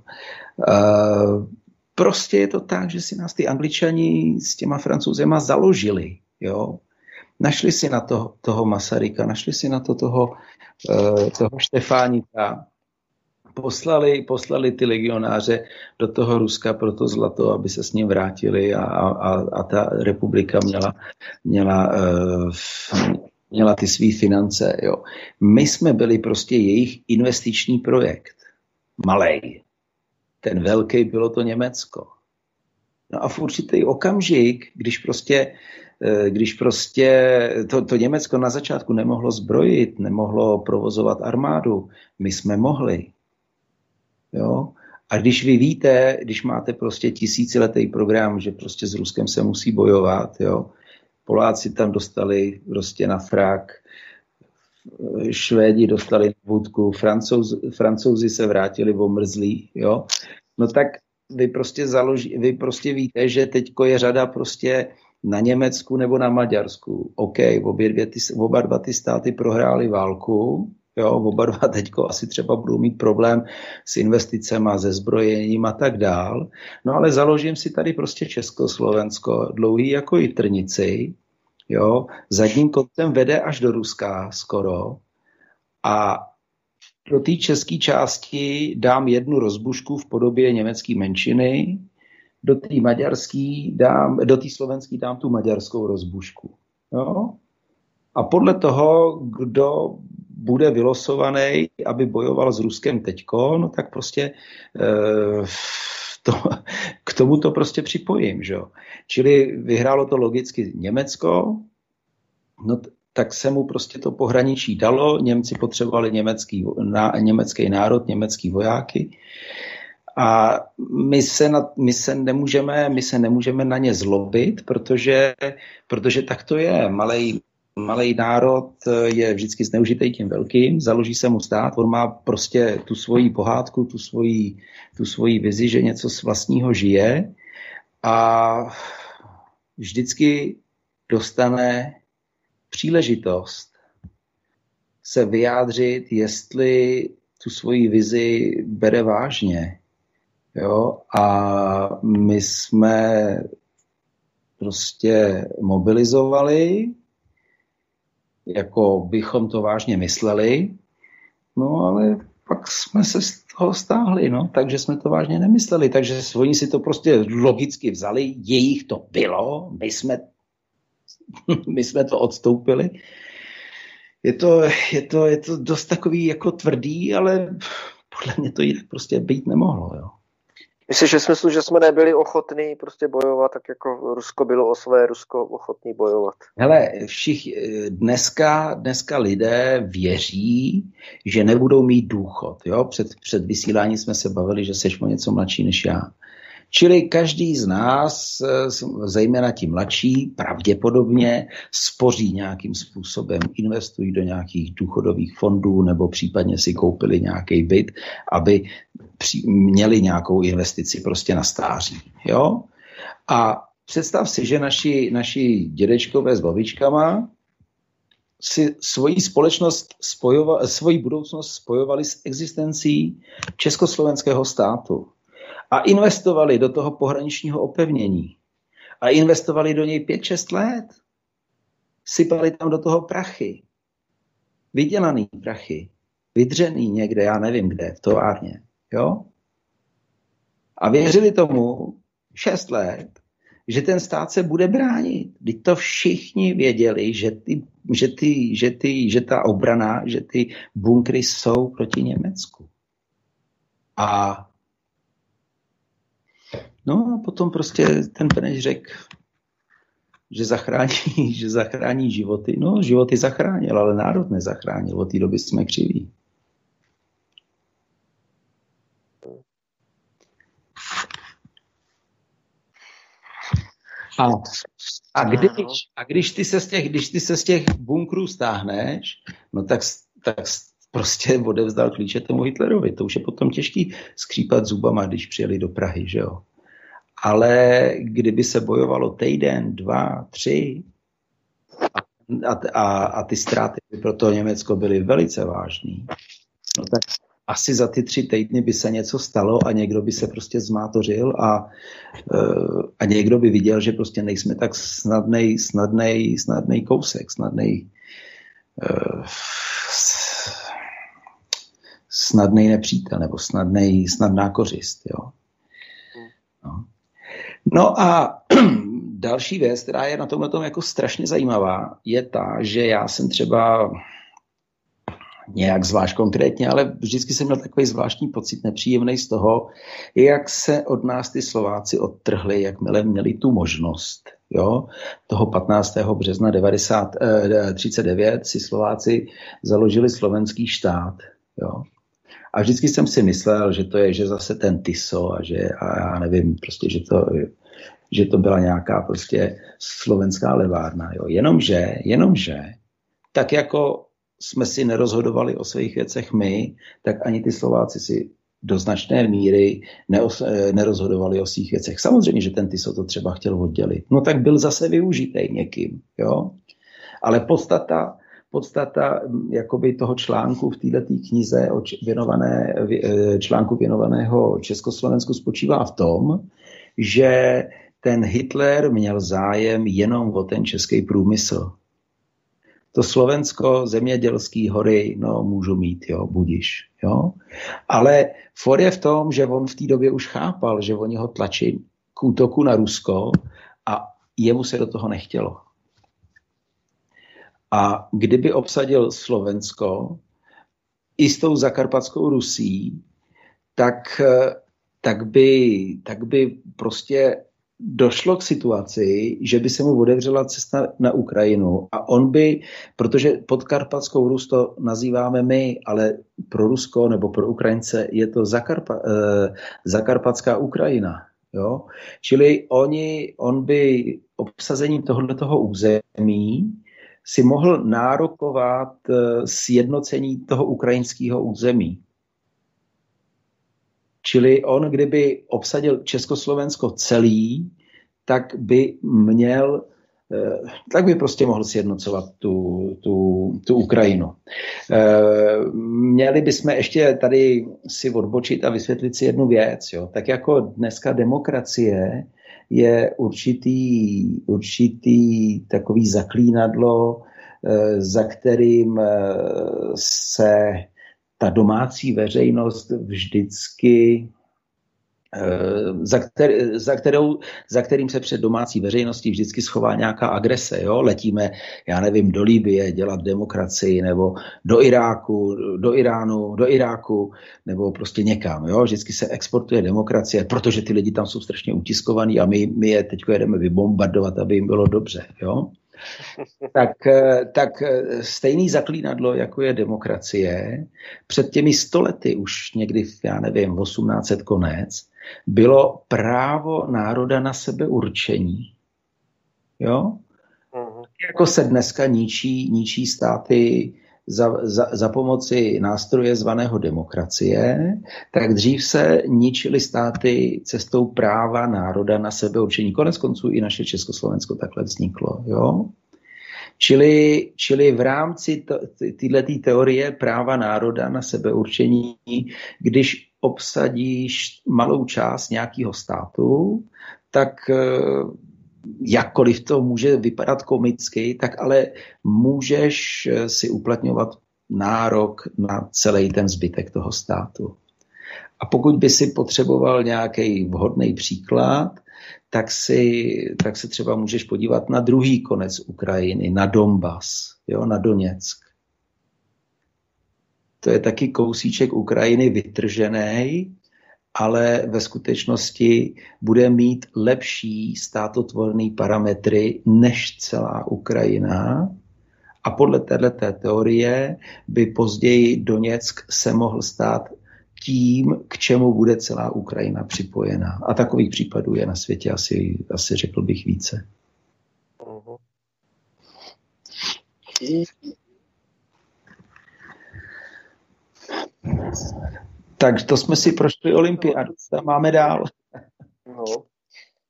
Prostě je to tak, že si nás ty Angličani s těma Francouzema založili, jo. Našli si na toho Masaryka, našli si na toho Štefánika, poslali ty legionáře do toho Ruska pro to zlato, aby se s ním vrátili a ta republika měla ty svý finance. Jo. My jsme byli prostě jejich investiční projekt. Malej. Ten velký bylo to Německo. No a v určitý okamžik, když prostě to Německo na začátku nemohlo zbrojit, nemohlo provozovat armádu, my jsme mohli. Jo? A když vy víte, když máte prostě tisíciletý program, že prostě s Ruskem se musí bojovat, jo? Poláci tam dostali prostě na frak, Švédi dostali na vůdku, Francouzi se vrátili omrzlí, jo? No tak vy prostě víte, že teďko je řada prostě na Německu nebo na Maďarsku. OK, oba dva ty státy prohrály válku, jo, oba dva teďko asi třeba budou mít problém s investicema, se zbrojením a tak dál. No ale založím si tady prostě Československo, dlouhý jako jitrnici, jo, zadním koncem vede až do Ruska skoro a do té české části dám jednu rozbušku v podobě německé menšiny, do té slovenské dám tu maďarskou rozbušku. Jo? A podle toho, kdo bude vylosovaný, aby bojoval s Ruskem teďko, no tak prostě k tomu to prostě připojím. Že? Čili vyhrálo to logicky Německo, no tak se mu prostě to pohraničí dalo, Němci potřebovali německý národ, německý vojáky, a my se nemůžeme na ně zlobit, protože tak to je. Malej národ je vždycky zneužitý tím velkým, založí se mu stát, on má prostě tu svoji pohádku, tu svoji vizi, že něco z vlastního žije a vždycky dostane příležitost se vyjádřit, jestli tu svoji vizi bere vážně. Jo? A my jsme prostě mobilizovali, jako bychom to vážně mysleli, no ale pak jsme se z toho stáhli, no, takže jsme to vážně nemysleli, takže oni si to prostě logicky vzali, jejich to bylo, my jsme to odstoupili. Je to dost takový jako tvrdý, ale podle mě to jinak prostě být nemohlo, jo. Myslíš, že smyslu, že jsme nebyli ochotní prostě bojovat, tak jako Rusko bylo o své Rusko ochotný bojovat? Hele, dneska lidé věří, že nebudou mít důchod. Jo? Před vysíláním jsme se bavili, že seš o něco mladší než já. Čili každý z nás, zejména ti mladší, pravděpodobně spoří nějakým způsobem, investují do nějakých důchodových fondů nebo případně si koupili nějaký byt, aby měli nějakou investici prostě na stáří. Jo? A představ si, že naši dědečkové s babičkama si svoji budoucnost spojovali s existencí československého státu. A investovali do toho pohraničního opevnění. A investovali do něj 5-6 let. Sypali tam do toho prachy. Vydělaný prachy. Vydřený někde, já nevím kde, v továrně. Jo? A věřili tomu 6 let, že ten stát se bude bránit. Vždyť to všichni věděli, že ta obrana, že ty bunkry jsou proti Německu. A no a potom prostě ten Beneš řekl, že zachrání životy. No, životy zachránil, ale národ nezachránil. Od té doby jsme křiví. A když ty se z těch bunkrů stáhneš, no tak prostě odevzdal klíče tomu Hitlerovi. To už je potom těžký skřípat zubama, když přijeli do Prahy, že jo. ale kdyby se bojovalo týden, 2, 3 a ty ztráty by pro to Německo byly velice vážný, no tak asi za ty 3 týdny by se něco stalo a někdo by se prostě zmátořil a někdo by viděl, že prostě nejsme tak snadnej kousek, snadnej nepřítel nebo snadná kořist. Jo. No a další věc, která je na tomhle jako strašně zajímavá, je ta, že já jsem třeba nějak zvlášť konkrétně, ale vždycky jsem měl takový zvláštní pocit nepříjemný z toho, jak se od nás ty Slováci odtrhli, jakmile měli tu možnost. Jo? Toho 15. března 1939 si Slováci založili slovenský štát. Jo? A vždycky jsem si myslel, že to je, že zase ten Tiso a já nevím, prostě, že to byla nějaká prostě slovenská levárna. Jo? Jenomže, tak jako jsme si nerozhodovali o svých věcech my, tak ani ty Slováci si do značné míry nerozhodovali o svých věcech. Samozřejmě, že ten Tiso to třeba chtěl oddělit. No tak byl zase využitý někým. Jo? Ale podstata jakoby toho článku v této knize článku věnovaného Československu spočívá v tom, že ten Hitler měl zájem jenom o ten český průmysl. To Slovensko, zemědělský hory, no můžu mít, jo, budiš, jo. Ale for je v tom, že on v té době už chápal, že oni ho tlačí k útoku na Rusko a jemu se do toho nechtělo. A kdyby obsadil Slovensko i s tou zakarpatskou Rusí, tak by prostě došlo k situaci, že by se mu otevřela cesta na Ukrajinu a on by, protože podkarpatskou Rus to nazýváme my, ale pro Rusko nebo pro Ukrajince je to zakarpatská Ukrajina. Jo? Čili on by obsazením tohoto území si mohl nárokovat sjednocení toho ukrajinského území. Čili on, kdyby obsadil Československo celý, tak by prostě mohl sjednocovat tu Ukrajinu. Měli bychom ještě tady si odbočit a vysvětlit si jednu věc. Jo. Tak jako dneska demokracie je určitý takový zaklínadlo, za kterým se ta domácí veřejnost vždycky, za kterým se před domácí veřejností vždycky schová nějaká agrese. Jo? Letíme, já nevím, do Libye dělat demokracii, nebo do Iráku, do Iránu, do Iráku, nebo prostě někam. Jo? Vždycky se exportuje demokracie, protože ty lidi tam jsou strašně utiskovaní a my je teď jedeme vybombardovat, aby jim bylo dobře. Jo? Tak stejný zaklínadlo, jako je demokracie, před těmi 100 lety, už někdy, já nevím, 1800 konec, bylo právo národa na sebeurčení. Jo? Jako se dneska ničí státy za pomoci nástroje zvaného demokracie, tak dřív se ničily státy cestou práva národa na sebeurčení. Konec konců i naše Československo takhle vzniklo. Jo? Čili v rámci této teorie práva národa na sebeurčení, když obsadíš malou část nějakého státu, tak jakkoliv to může vypadat komicky, tak ale můžeš si uplatňovat nárok na celý ten zbytek toho státu. A pokud by si potřeboval nějaký vhodný příklad, tak se třeba můžeš podívat na druhý konec Ukrajiny, na Donbas, jo, na Doněck. To je taky kousíček Ukrajiny vytržený, ale ve skutečnosti bude mít lepší státotvorný parametry než celá Ukrajina. A podle této teorie by později Doněck se mohl stát tím, k čemu bude celá Ukrajina připojená. A takových případů je na světě asi řekl bych více. Tak to jsme si prošli olympiádu, tam máme dál. No.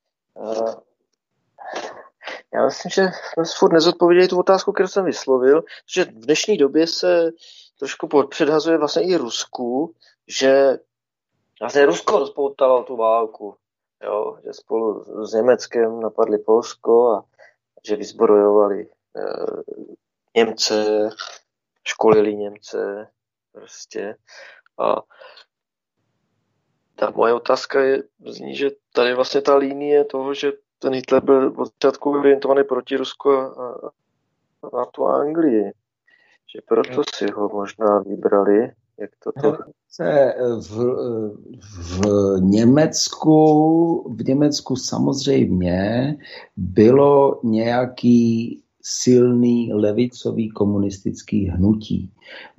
Já myslím, že jsme furt nezodpověděli tu otázku, kterou jsem vyslovil, že v dnešní době se trošku předhazuje vlastně i Rusku, že vlastně Rusko rozpoutalo tu válku, jo? Že spolu s Německem napadli Polsko a že vyzbrojovali Němce, školili Němce prostě. A ta moje otázka zní, že tady vlastně ta linie toho, že ten Hitler byl od začátku orientovaný proti Rusku a na tu Anglii. Že proto si ho možná vybrali. Jak to v Německu samozřejmě bylo nějaký silný levicový komunistický hnutí.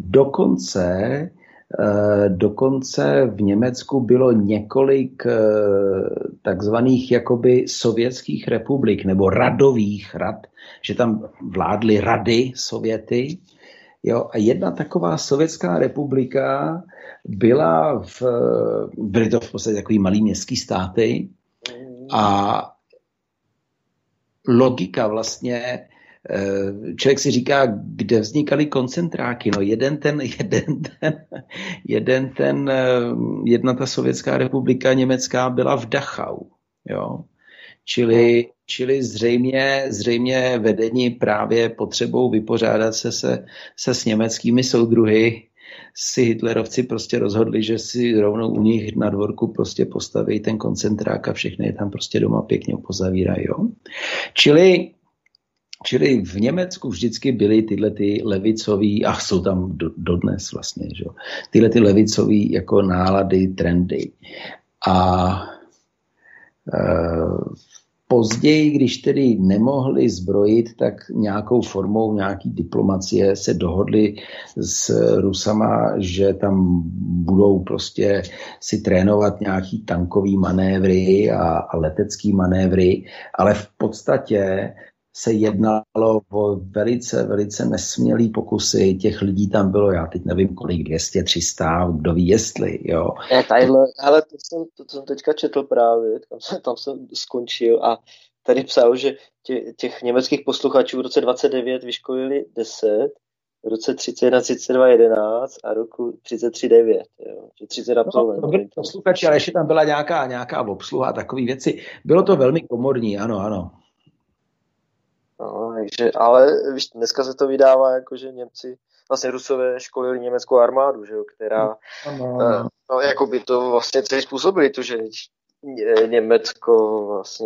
Dokonce v Německu bylo několik takzvaných jakoby sovětských republik nebo radových rad, že tam vládly rady Sověty. Jo, a jedna taková sovětská republika byly to v podstatě takový malý městský státy a logika vlastně, člověk si říká, kde vznikaly koncentráky. No jedna ta sovětská republika německá byla v Dachau. Jo? Čili zřejmě vedení právě potřebou vypořádat se s německými soudruhy si hitlerovci prostě rozhodli, že si rovnou u nich na dvorku prostě postaví ten koncentrák a všechny je tam prostě doma pěkně pozavírají. Jo? Čili v Německu vždycky byly tyhle ty levicový, a jsou tam dodnes vlastně, že? Tyhle ty levicový jako nálady, trendy. A později, když tedy nemohli zbrojit, tak nějakou formou nějaký diplomacie se dohodli s Rusama, že tam budou prostě si trénovat nějaký tankový manévry a letecký manévry, ale v podstatě se jednalo o velice, velice nesmělý pokusy. Těch lidí tam bylo, já teď nevím kolik, 200, 300, kdo ví jestli, jo. Ale to jsem teďka četl právě, tam jsem skončil a tady psal, že těch německých posluchačů v roce 29 vyškolili 10, v roce 31, 32, 11 a roku 33, 9, jo. 30 absolventů. No, posluchači, ale ještě tam byla nějaká obsluha a takové věci. Bylo to velmi komorní, ano. No, ale víš, dneska se to vydává jako, že Němci, vlastně Rusové školili německou armádu, že jo, která, jako by to vlastně celý způsobili, to, že Německo vlastně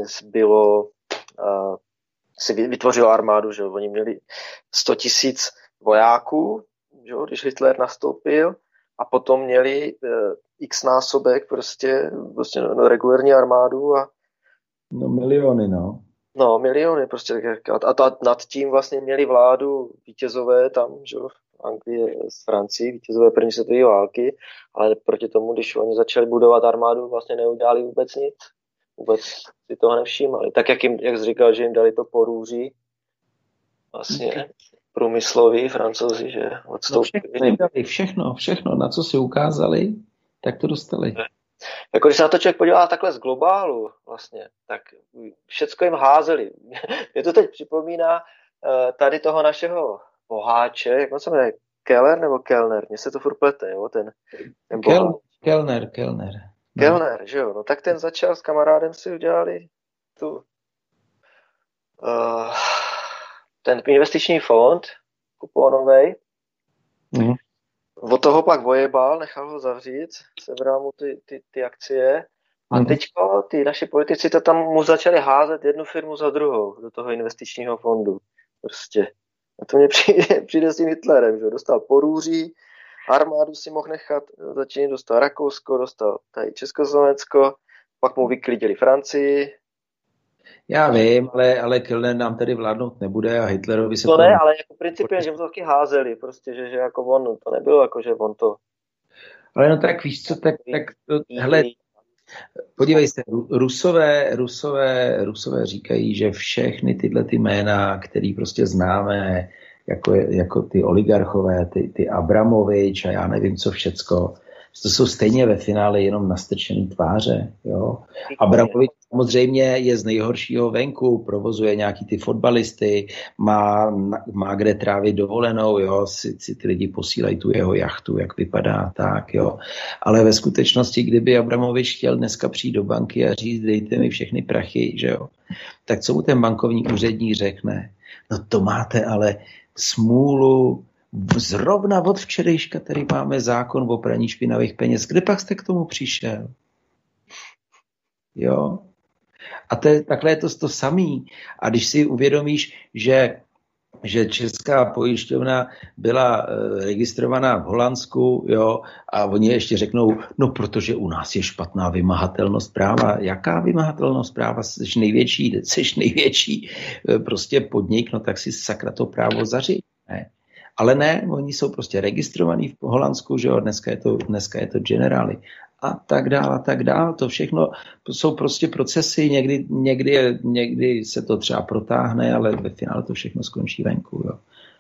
si vytvořilo armádu, že jo, oni měli 100 000 vojáků, že jo, když Hitler nastoupil a potom měli x násobek prostě regulární armádu a miliony, No, miliony prostě. A nad tím vlastně měli vládu vítězové tam, že v Anglii s Francií, vítězové první světové války, ale proti tomu, když oni začali budovat armádu, vlastně neudělali vůbec nic. Vůbec si toho nevšímali. Tak jak jsi říkal, že jim dali to porůří, vlastně průmysloví Francouzi, že odstoupili. Všechno, na co si ukázali, tak to dostali. Jako když se na to člověk podívá takhle z globálu vlastně, tak všecko jim házeli. Mě to teď připomíná tady toho našeho boháče, jak on se jmenuje, Keller nebo Kellner? Mně se to furt plete, jo, ten Kellner. Kellner, že jo, no tak ten začal s kamarádem si udělali ten investiční fond kuponovej. Od toho pak vojebal, nechal ho zavřít, sebral mu ty akcie a teďko ty naši politici to tam mu začali házet jednu firmu za druhou do toho investičního fondu. Prostě. A to mě přijde s tím Hitlerem, že dostal porůří, armádu si mohl nechat, začínat dostal Rakousko, dostal tady Československo, pak mu vyklidili Francii. Já vím, ale Kellner nám tady vládnout nebude a Hitlerovi se... To ne, ale jako principně, že mu to taky házeli, prostě, že jako on, to nebylo jako, že on to... Ale no tak víš co, tak hele, podívej se, Rusové říkají, že všechny tyhle ty jména, který prostě známe, jako ty oligarchové, ty Abramovič a já nevím co všecko, To jsou stejně ve finále jenom nastrčený tváře. Jo. Abramovič samozřejmě je z nejhoršího venku, provozuje nějaký ty fotbalisty, má kde trávit dovolenou, jo, si ty lidi posílají tu jeho jachtu, jak vypadá, tak, jo. Ale ve skutečnosti, kdyby Abramovič chtěl dneska přijít do banky a říct, dejte mi všechny prachy, že jo, tak co mu ten bankovní úředník řekne? No to máte ale smůlu, zrovna od včerejška tady máme zákon o praní špinavých peněz. Kde pak jste k tomu přišel? Jo? A takhle je to samý. A když si uvědomíš, že česká pojišťovna byla registrovaná v Holandsku, jo, a oni ještě řeknou, no protože u nás je špatná vymahatelnost práva. Jaká vymahatelnost práva? Jsi největší prostě podnik, no tak si sakra to právo zařiď. Ne? Ale ne, oni jsou prostě registrovaní v Holandsku, že jo, dneska je to Generali a tak dál. To všechno jsou prostě procesy, někdy se to třeba protáhne, ale ve finále to všechno skončí venku, jo.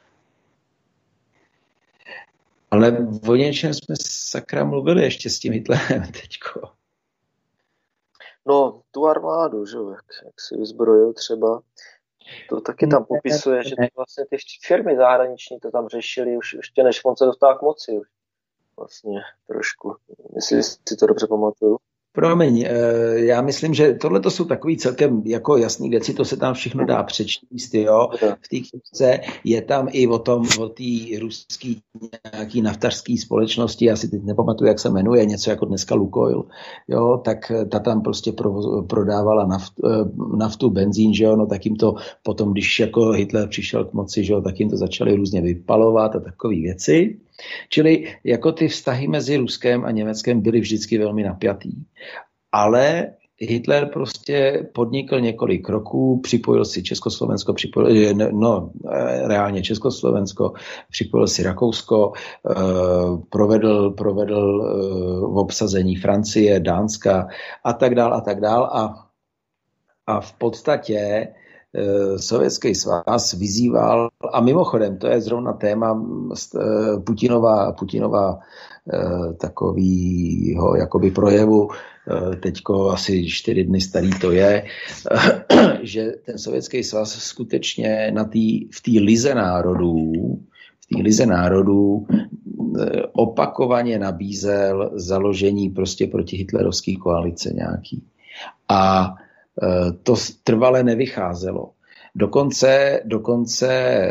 Ale o něčem jsme sakra mluvili ještě s tím Hitlerem teďko. No, tu armádu, že jo, jak si vyzbrojil třeba. To taky tam popisuje, že to vlastně ty firmy zahraniční to tam řešili už ještě než on se dostal k moci. Už. Vlastně trošku. Jestli si to dobře pamatuju. Promiň, já myslím, že tohle to jsou takový celkem jako jasný věci, to se tam všechno dá přečíst, jo. V té knižce je tam i o té ruské nějaký naftařské společnosti, já si teď nepamatuju, jak se jmenuje, něco jako dneska Lukoil, jo, tak ta tam prostě prodávala naftu, benzín, že jo, no tak jim to potom, když jako Hitler přišel k moci, že jo, tak jim to začali různě vypalovat a takové věci. Čili jako ty vztahy mezi Ruskem a Německem byly vždycky velmi napjatý. Ale Hitler prostě podnikl několik kroků, připojil si Československo, reálně Československo, připojil si Rakousko, provedl obsazení Francie, Dánska a tak dál. A v podstatě Sovětský svaz vyzýval, a mimochodem, to je zrovna téma Putinova takovýho jakoby projevu, teďko asi 4 dny starý to je, že ten Sovětský svaz skutečně v té lize národů opakovaně nabízel založení prostě protihitlerovské koalice nějaký. A to trvale nevycházelo. Dokonce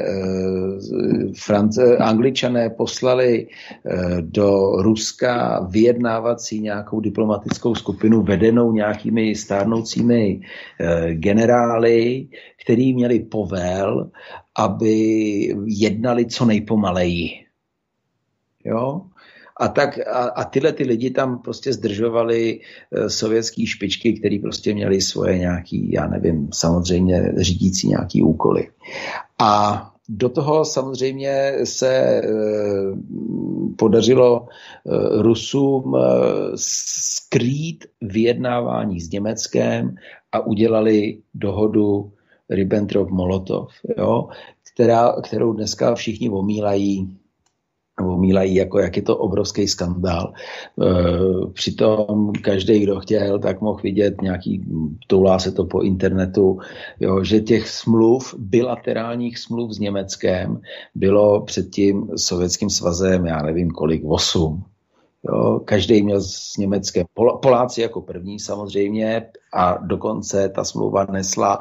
Angličané poslali do Ruska vyjednávací nějakou diplomatickou skupinu vedenou nějakými stárnoucími generály, který měli povel, aby jednali co nejpomaleji. Jo? A tyhle ty lidi tam prostě zdržovali sovětský špičky, který prostě měli svoje nějaký, já nevím, samozřejmě řídící nějaký úkoly. A do toho samozřejmě se podařilo Rusům skrýt vyjednávání s Německem a udělali dohodu Ribbentrop-Molotov, jo, kterou dneska všichni omílají, jako jak je to obrovský skandál. Přitom každý, kdo chtěl, tak mohl vidět toulá se to po internetu, jo, že těch bilaterálních smluv s Německem bylo před tím Sovětským svazem, já nevím kolik, 8. Jo, každý měl s Německem, Poláci jako první samozřejmě, a dokonce ta smlouva nesla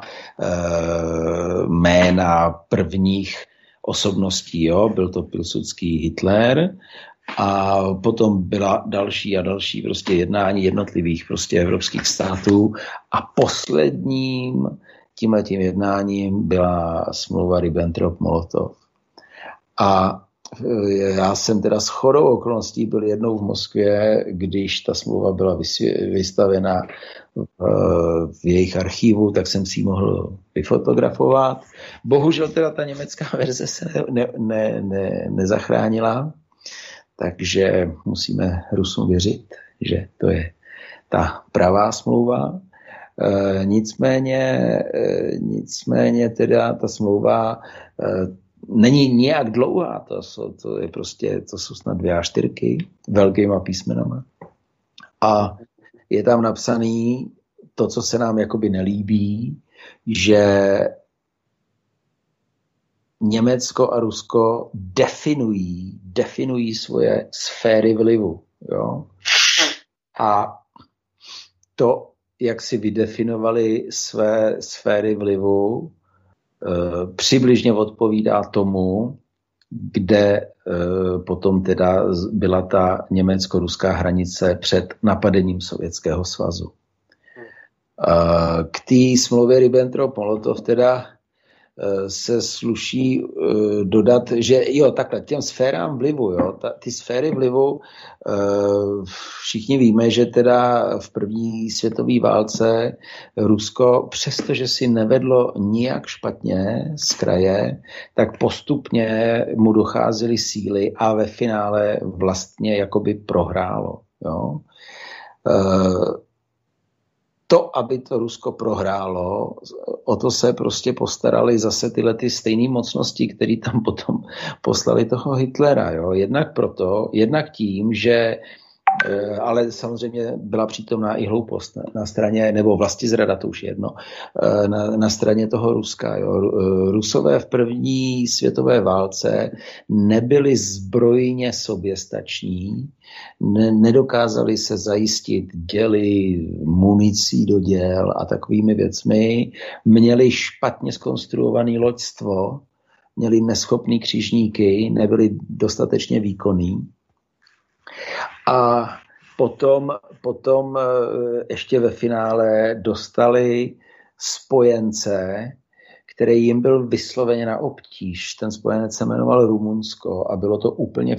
jména prvních osobností, jo, byl to Pilsudský, Hitler, a potom byla další a další prostě jednání jednotlivých prostě evropských států a posledním tímhletím jednáním byla smlouva Ribbentrop-Molotov. A já jsem teda shodou okolností byl jednou v Moskvě, když ta smlouva byla vystavena v jejich archivu, tak jsem si ji mohl vyfotografovat. Bohužel teda ta německá verze se nezachránila, takže musíme Rusům věřit, že to je ta pravá smlouva. Nicméně teda ta smlouva není nijak dlouhá, to jsou snad 2 A4 velkýma písmenama. A je tam napsaný to, co se nám jakoby nelíbí, že Německo a Rusko definují svoje sféry vlivu. Jo? A to, jak si vydefinovali své sféry vlivu, přibližně odpovídá tomu, kde potom teda byla ta německo-ruská hranice před napadením Sovětského svazu. K té smlouvě Ribbentrop-Molotov teda se sluší dodat, že jo, takhle, těm sférám vlivu, jo, ty sféry vlivu, všichni víme, že teda v první světové válce Rusko, přestože si nevedlo nijak špatně z kraje, tak postupně mu docházely síly a ve finále vlastně jakoby prohrálo, jo. To, aby to Rusko prohrálo, o to se prostě postarali zase tyhle ty stejné mocnosti, které tam potom poslali toho Hitlera. Jo? Jednak tím, že ale samozřejmě byla přítomná i hloupost na straně, nebo vlastizrada, to už jedno, na straně toho Ruska. Jo. Rusové v první světové válce nebyli zbrojně soběstační, nedokázali se zajistit děly, municí do děl a takovými věcmi, měli špatně zkonstruované loďstvo, měli neschopný křižníky, nebyli dostatečně výkonní. A potom ještě ve finále dostali spojence, který jim byl vysloveně na obtíž. Ten spojenec se jmenoval Rumunsko a bylo to úplně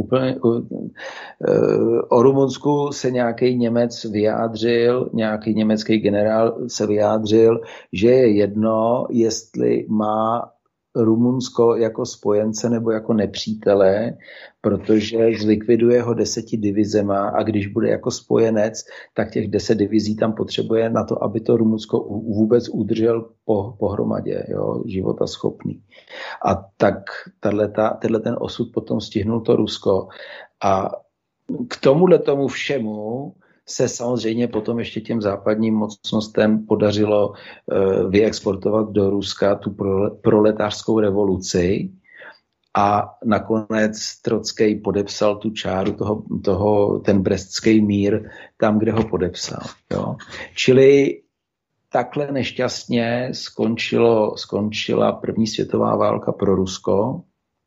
o Rumunsku se nějaký Němec vyjádřil, nějaký německý generál se vyjádřil, že je jedno, jestli má Rumunsko jako spojence nebo jako nepřítele, protože zlikviduje ho 10 divizema a když bude jako spojenec, tak těch 10 divizí tam potřebuje na to, aby to Rumunsko vůbec udržel pohromadě, jo, života schopný. A tak tenhle ten osud potom stihnul to Rusko. A k tomu všemu se samozřejmě potom ještě těm západním mocnostem podařilo vyexportovat do Ruska tu proletářskou revoluci a nakonec Trockej podepsal tu čáru ten brestský mír tam, kde ho podepsal. Jo. Čili takhle nešťastně skončila první světová válka pro Rusko,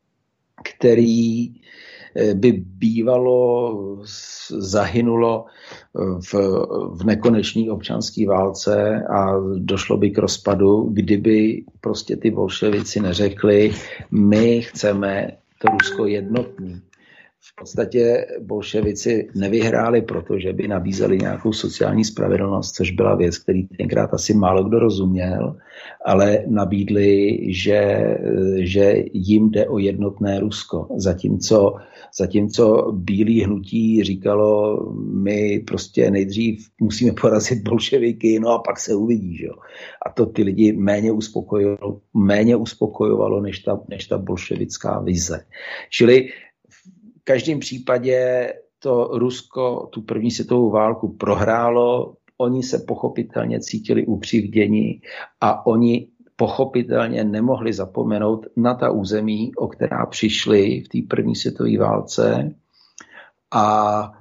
který by bývalo zahynulo v nekonečné občanské válce a došlo by k rozpadu, kdyby prostě ty bolševici neřekli, my chceme to Rusko jednotný. V podstatě bolševici nevyhráli, protože by nabízeli nějakou sociální spravedlnost, což byla věc, který tenkrát asi málo kdo rozuměl, ale nabídli, že jim jde o jednotné Rusko. Zatímco bílý hnutí říkalo, my prostě nejdřív musíme porazit bolševiky, no a pak se uvidí. Že? A to ty lidi méně uspokojovalo než ta bolševická vize. Čili v každém případě to Rusko tu první světovou válku prohrálo, oni se pochopitelně cítili ukřivděni a oni pochopitelně nemohli zapomenout na ta území, o která přišli v té první světové válce a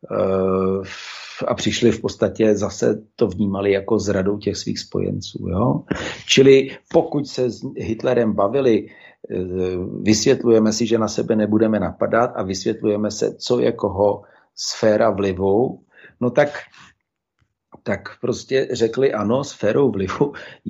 přišli v podstatě zase to vnímali jako zradou těch svých spojenců. Jo? Čili pokud se s Hitlerem bavili, vysvětlujeme si, že na sebe nebudeme napadat a vysvětlujeme se, co je koho sféra vlivu, no tak prostě řekli ano, sférou vlivu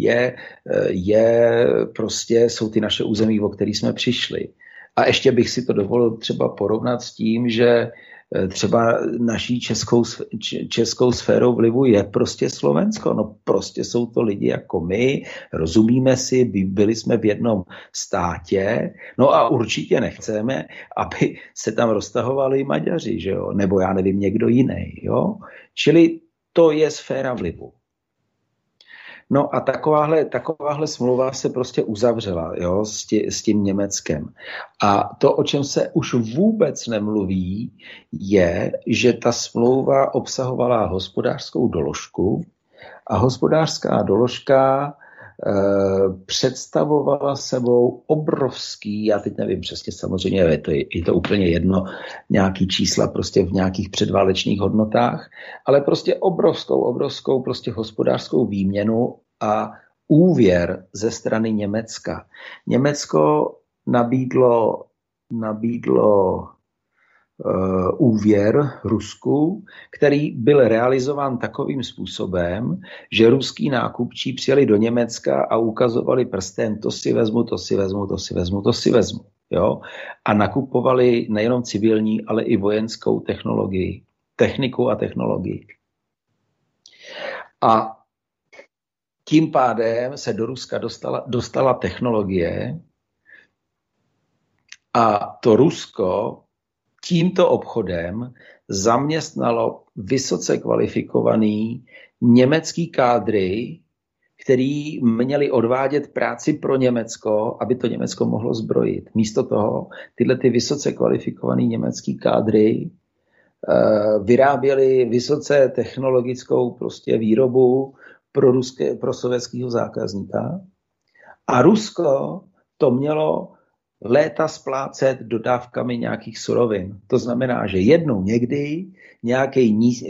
jsou ty naše území, o který jsme přišli. A ještě bych si to dovolil třeba porovnat s tím, že třeba naší českou sférou vlivu je prostě Slovensko. No prostě jsou to lidi jako my, rozumíme si, byli jsme v jednom státě, no a určitě nechceme, aby se tam roztahovali Maďaři, že jo? Nebo já nevím, někdo jiný. Jo? Čili to je sféra vlivu. No a takováhle smlouva se prostě uzavřela, jo, s tím Německem. A to, o čem se už vůbec nemluví, je, že ta smlouva obsahovala hospodářskou doložku a hospodářská doložka představovala sebou obrovský, já teď nevím přesně, samozřejmě je to úplně jedno, nějaký čísla prostě v nějakých předválečných hodnotách, ale prostě obrovskou prostě hospodářskou výměnu a úvěr ze strany Německa. Německo nabídlo úvěr Rusku, který byl realizován takovým způsobem, že ruský nákupčí přijeli do Německa a ukazovali prstem, to si vezmu. Jo? A nakupovali nejenom civilní, ale i vojenskou technologii, techniku a technologii. A tím pádem se do Ruska dostala technologie a to Rusko tímto obchodem zaměstnalo vysoce kvalifikovaný německý kádry, který měli odvádět práci pro Německo, aby to Německo mohlo zbrojit. Místo toho tyhle ty vysoce kvalifikovaný německý kádry vyráběli vysoce technologickou prostě výrobu pro sovětského zákazníka. A Rusko to mělo léta splácet dodávkami nějakých surovin. To znamená, že jednou někdy nějaký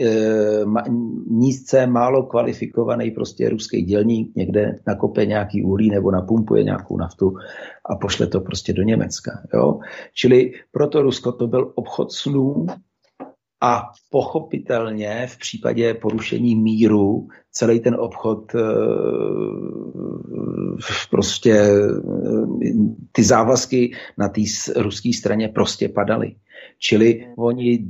nízce málo kvalifikovaný prostě ruský dělník někde nakope nějaký uhlí nebo napumpuje nějakou naftu a pošle to prostě do Německa. Jo? Čili proto Rusko to byl obchod snů a pochopitelně v případě porušení míru celý ten obchod prostě ty závazky na té ruské straně prostě padaly. Čili oni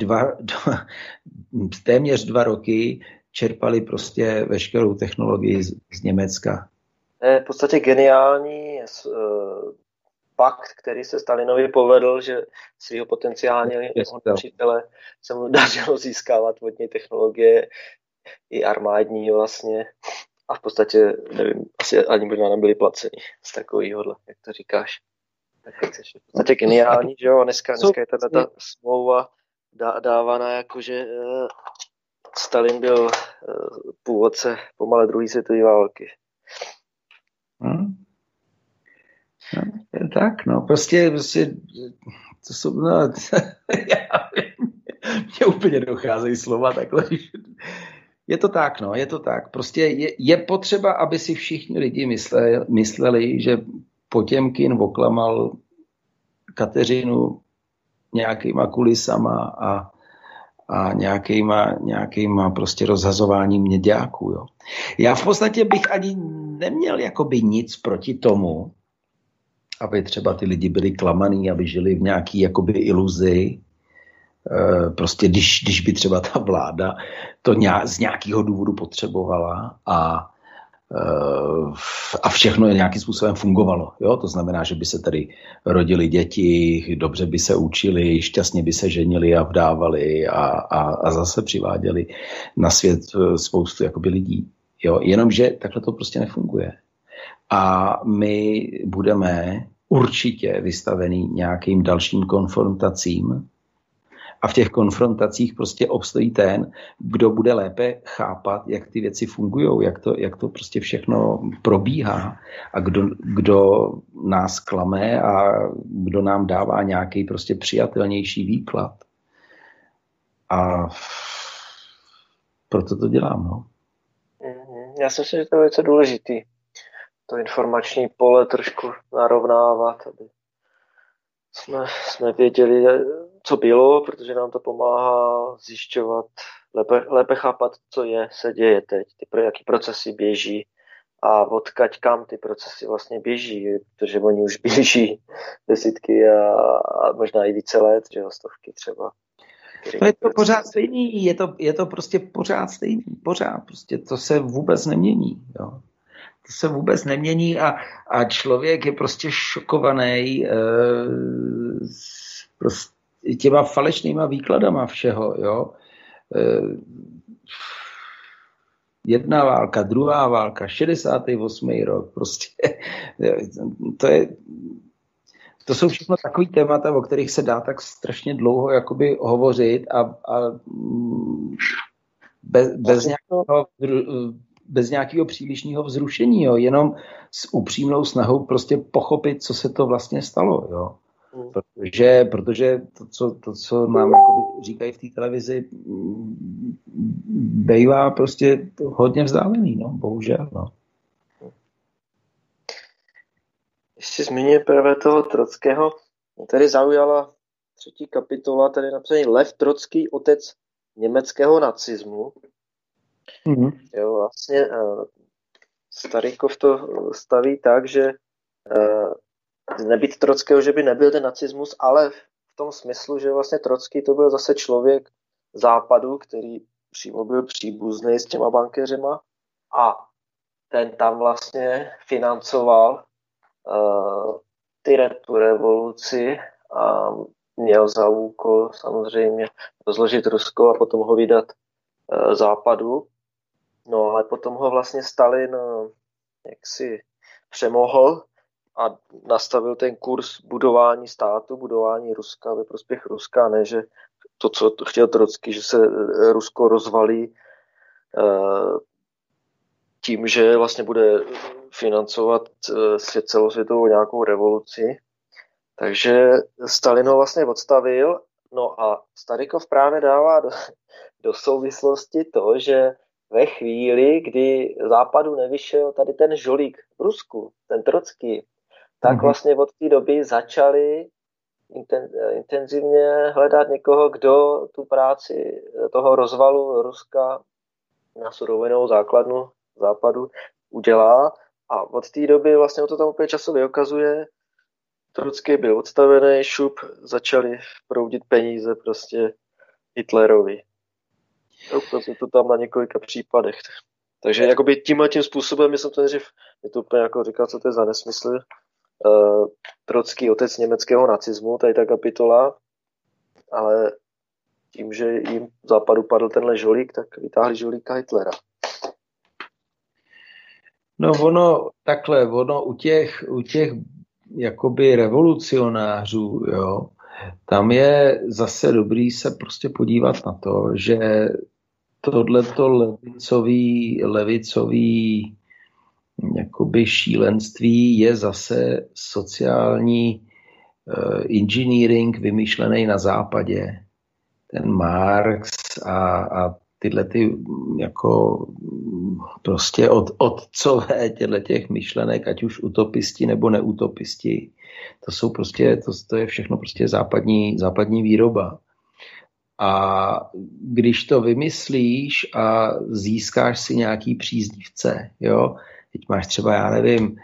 téměř 2 roky čerpali prostě veškerou technologii z Německa. To je v podstatě geniální pakt, který se Stalinovi povedl, že svého potenciálního přítele se mu dařilo získávat vodní technologie i armádní vlastně a v podstatě, nevím, asi ani možná nebyli placeni z takovýhodle, jak to říkáš. Tak je v podstatě geniální, že jo, dneska je ta smlouva dávána jako, že Stalin byl původce pomalé druhé světové války. Tak, no, prostě to jsou, no, mě úplně docházejí slova takhle. Je to tak, no, je to tak. Prostě je potřeba, aby si všichni lidi mysleli, že Potěmkin oklamal Kateřinu nějakýma kulisama a nějakýma prostě rozhazováním měďáků, jo. Já v podstatě bych ani neměl jakoby nic proti tomu, aby třeba ty lidi byli klamaný, aby žili v nějaký jakoby iluzi. Prostě když by třeba ta vláda to z nějakého důvodu potřebovala a všechno nějakým způsobem fungovalo. Jo? To znamená, že by se tady rodili děti, dobře by se učili, šťastně by se ženili a vdávali a zase přiváděli na svět spoustu jakoby lidí. Jo? Jenomže takhle to prostě nefunguje. A my budeme určitě vystavení nějakým dalším konfrontacím a v těch konfrontacích prostě obstojí ten, kdo bude lépe chápat, jak ty věci fungují, jak to prostě všechno probíhá a kdo nás klame a kdo nám dává nějaký prostě přijatelnější výklad. A proto to dělám, no. Já si myslím, že to je velice důležitý. To informační pole trošku narovnávat, aby jsme věděli, co bylo, protože nám to pomáhá zjišťovat, lépe chápat, co se děje teď, jaký procesy běží a odkaď kam ty procesy vlastně běží, protože oni už běží desítky a možná i více let, že jo, stovky třeba. To je to pořád stejný, je to prostě pořád stejný, prostě to se vůbec nemění, jo. To se vůbec nemění a člověk je prostě šokovaný prostě těma falešnýma výkladama všeho, jo. jedna válka, druhá válka, 68. rok, prostě to jsou všechno takový témata, o kterých se dá tak strašně dlouho jakoby hovořit a bez nějakého přílišného vzrušení, jo, jenom s upřímnou snahou prostě pochopit, co se to vlastně stalo, jo. Protože to, co nám říkají v té televizi, bývá prostě hodně vzdálený, no, bohužel, no. Ještě zmíním právě toho Trockého, tady zaujala 3. kapitola, tady napsaný Lev Trocký, otec německého nacismu. Jo, vlastně Starýkov to staví tak, že nebýt Trockého, že by nebyl ten nacismus, ale v tom smyslu, že vlastně Trocký to byl zase člověk západu, který přímo byl příbuzný s těma bankéřema a ten tam vlastně financoval tu revoluci a měl za úkol samozřejmě rozložit Rusko a potom ho vydat západu. No ale potom ho vlastně Stalin jaksi přemohl a nastavil ten kurz budování státu, budování Ruska ve prospěch Ruska, ne že to, co chtěl Trocký, že se Rusko rozvalí tím, že vlastně bude financovat celosvětovou nějakou revoluci. Takže Stalin ho vlastně odstavil, no a Starýkov právě dává do souvislosti to, že ve chvíli, kdy západu nevyšel tady ten žolík v Rusku, ten Trocký, tak vlastně od té doby začali intenzivně hledat někoho, kdo tu práci toho rozvalu Ruska na surovinou základnu západu udělá. A od té doby vlastně to tam úplně časově ukazuje. Trocký byl odstavený, šup, začali proudit peníze prostě Hitlerovi. Ukazuje to tam na několika případech. Takže jakoby tímhletím způsobem, myslím to nejdřív, je to úplně jako říkal, co to je za nesmysl. Trocký, otec německého nacismu, tady ta kapitola, ale tím, že jim v západu padl tenhle žolík, tak vytáhli žolíka Hitlera. No ono u těch jakoby revolucionářů, jo, tam je zase dobrý se prostě podívat na to, že tohleto levicový jakoby šílenství je zase sociální engineering vymýšlený na západě. Ten Marx a tyhle ty jako prostě otcové těch myšlenek, ať už utopisti nebo neutopisti, to jsou prostě, to je všechno prostě západní výroba. A když to vymyslíš a získáš si nějaký příznivce, jo, teď máš třeba, já nevím,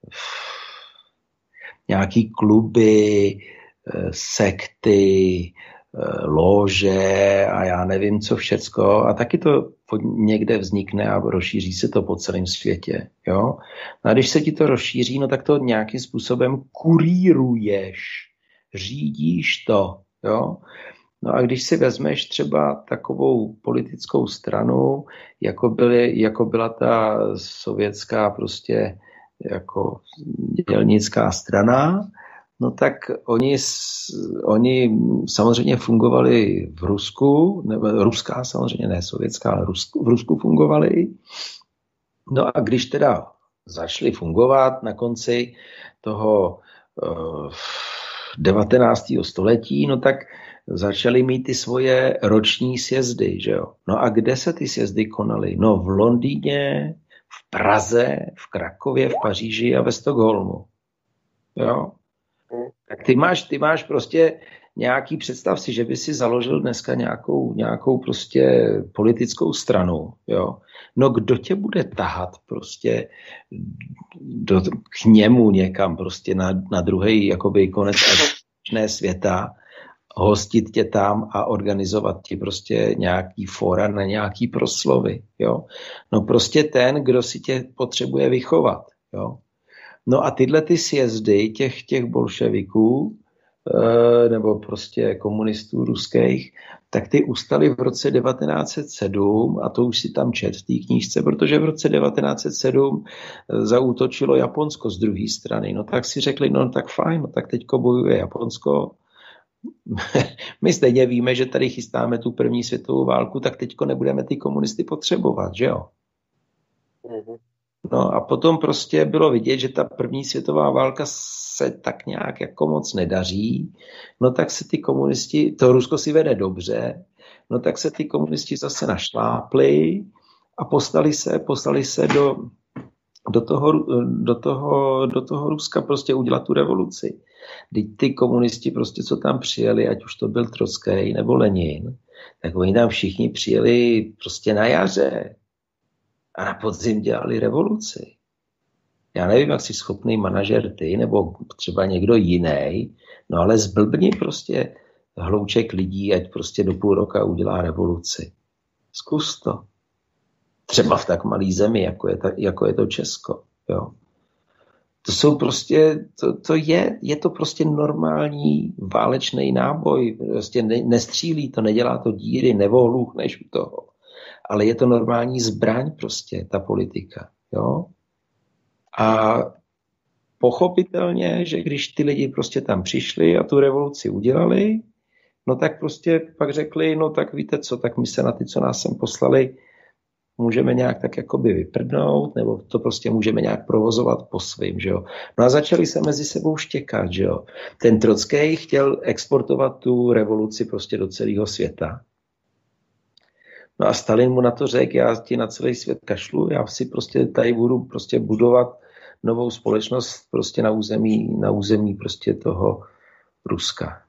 nějaký kluby, sekty, lóže a já nevím co všecko a taky to někde vznikne a rozšíří se to po celém světě. Jo? No a když se ti to rozšíří, no tak to nějakým způsobem kuríruješ, řídíš to. Jo? No a když si vezmeš třeba takovou politickou stranu, jako byla ta sovětská prostě jako dělnická strana, no tak oni samozřejmě fungovali v Rusku, nebo ruská samozřejmě, ne sovětská, ale v Rusku fungovali. No a když teda začali fungovat na konci toho 19. století, no tak začali mít ty svoje roční sjezdy, že jo. No a kde se ty sjezdy konaly? No v Londýně, v Praze, v Krakově, v Paříži a ve Stockholmu. Jo. Tak ty máš prostě nějaký, představ si, že by si založil dneska nějakou prostě politickou stranu, jo. No kdo tě bude tahat prostě k němu někam prostě na druhý jakoby konec světa, hostit tě tam a organizovat ti prostě nějaký fóra na nějaký proslovy, jo. No prostě ten, kdo si tě potřebuje vychovat, jo. No a tyhle ty sjezdy těch bolševiků nebo prostě komunistů ruských, tak ty ustali v roce 1907 a to už si tam čet v té knížce, protože v roce 1907 zaútočilo Japonsko z druhé strany. No tak si řekli, no tak fajn, no tak teďko bojuje Japonsko. My stejně víme, že tady chystáme tu první světovou válku, tak teďko nebudeme ty komunisty potřebovat, že jo? No a potom prostě bylo vidět, že ta první světová válka se tak nějak jako moc nedaří, no tak se ty komunisti, to Rusko si vede dobře, no tak se ty komunisti zase našlápli a poslali se do toho Ruska prostě udělat tu revoluci. Teď ty komunisti prostě, co tam přijeli, ať už to byl Trockej nebo Lenin, tak oni tam všichni přijeli prostě na jaře a na podzim dělali revoluci. Já nevím, jak jsi schopný manažer ty, nebo třeba někdo jiný, no ale zblbni prostě hlouček lidí, ať prostě do půl roka udělá revoluci. Zkus to. Třeba v tak malý zemi, jako je to Česko. Jo. To jsou prostě, je to prostě normální válečný náboj. Prostě nestřílí to, nedělá to díry, nevohluchneš u toho. Ale je to normální zbraň prostě, ta politika. Jo? A pochopitelně, že když ty lidi prostě tam přišli a tu revoluci udělali, no tak prostě pak řekli, no tak víte co, tak my se na ty, co nás sem poslali, můžeme nějak tak jakoby vyprdnout, nebo to prostě můžeme nějak provozovat po svým, že jo. No a začali se mezi sebou štěkat, že jo. Ten Trockej chtěl exportovat tu revoluci prostě do celého světa. No a Stalin mu na to řekl, já ti na celý svět kašlu, já si prostě tady budu prostě budovat novou společnost prostě na území prostě toho Ruska.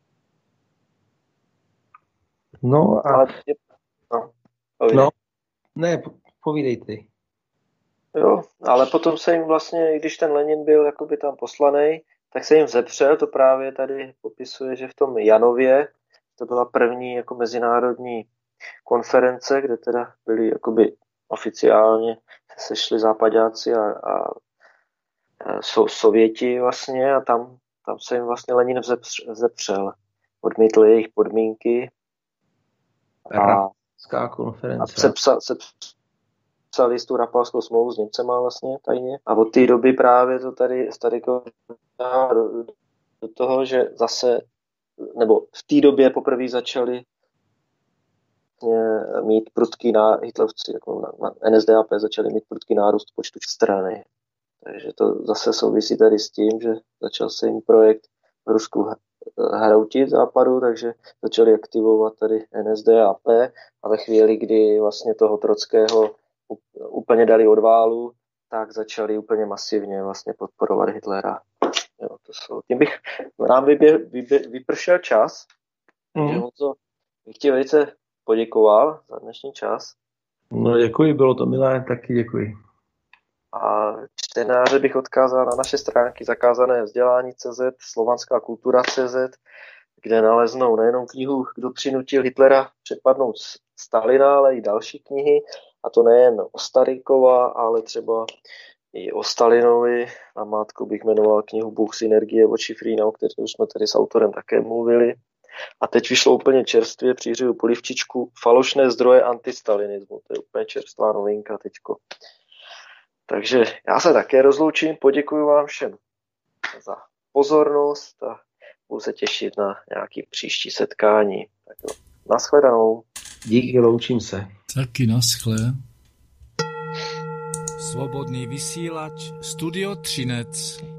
No a... No, ne, povídej ty. Jo, ale potom se jim vlastně, když ten Lenin byl jakoby tam poslanej, tak se jim vzepřel, to právě tady popisuje, že v tom Janově, to byla první jako mezinárodní konference, kde teda byli jakoby oficiálně sešli západáci a Sověti vlastně a tam se jim vlastně Lenin vzepřel. Odmítl jejich podmínky a konference. Psali s tu Rapalskou smlouvu s Němcema vlastně tajně. A od té doby právě to tady do toho, že zase, nebo v té době poprvé začali mít prudký Hitlerovci, jako na NSDAP začali mít prudký nárůst počtu strany. Takže to zase souvisí tady s tím, že začal se jim projekt v Rusku hroutit západu, takže začali aktivovat tady NSDAP a ve chvíli, kdy vlastně toho Trockého úplně dali od válu, tak začali úplně masivně vlastně podporovat Hitlera. Jo, tím bych nám vypršel čas. Honzo, bych ti velice poděkoval za dnešní čas. No děkuji, bylo to milé, taky děkuji. A čtenáře bych odkázal na naše stránky zakázané vzdělání.cz, slovanská kultura.cz, kde naleznou nejenom knihu Kdo přinutil Hitlera přepadnout Stalina, ale i další knihy. A to nejen o Starykova, ale třeba i o Stalinovi. Na mátku bych jmenoval knihu Bůh synergie od Šifrína, o které už jsme tady s autorem také mluvili. A teď vyšlo úplně čerstvě, přihřeju polivčičku, Falošné zdroje antistalinismu. To je úplně čerstvá novinka teďko. Takže já se také rozloučím, poděkuji vám všem za pozornost a budu se těšit na nějaké příští setkání. Tak jo, nashledanou. Díky, loučím se. Taky naschle. Svobodný vysílač, Studio Třinec.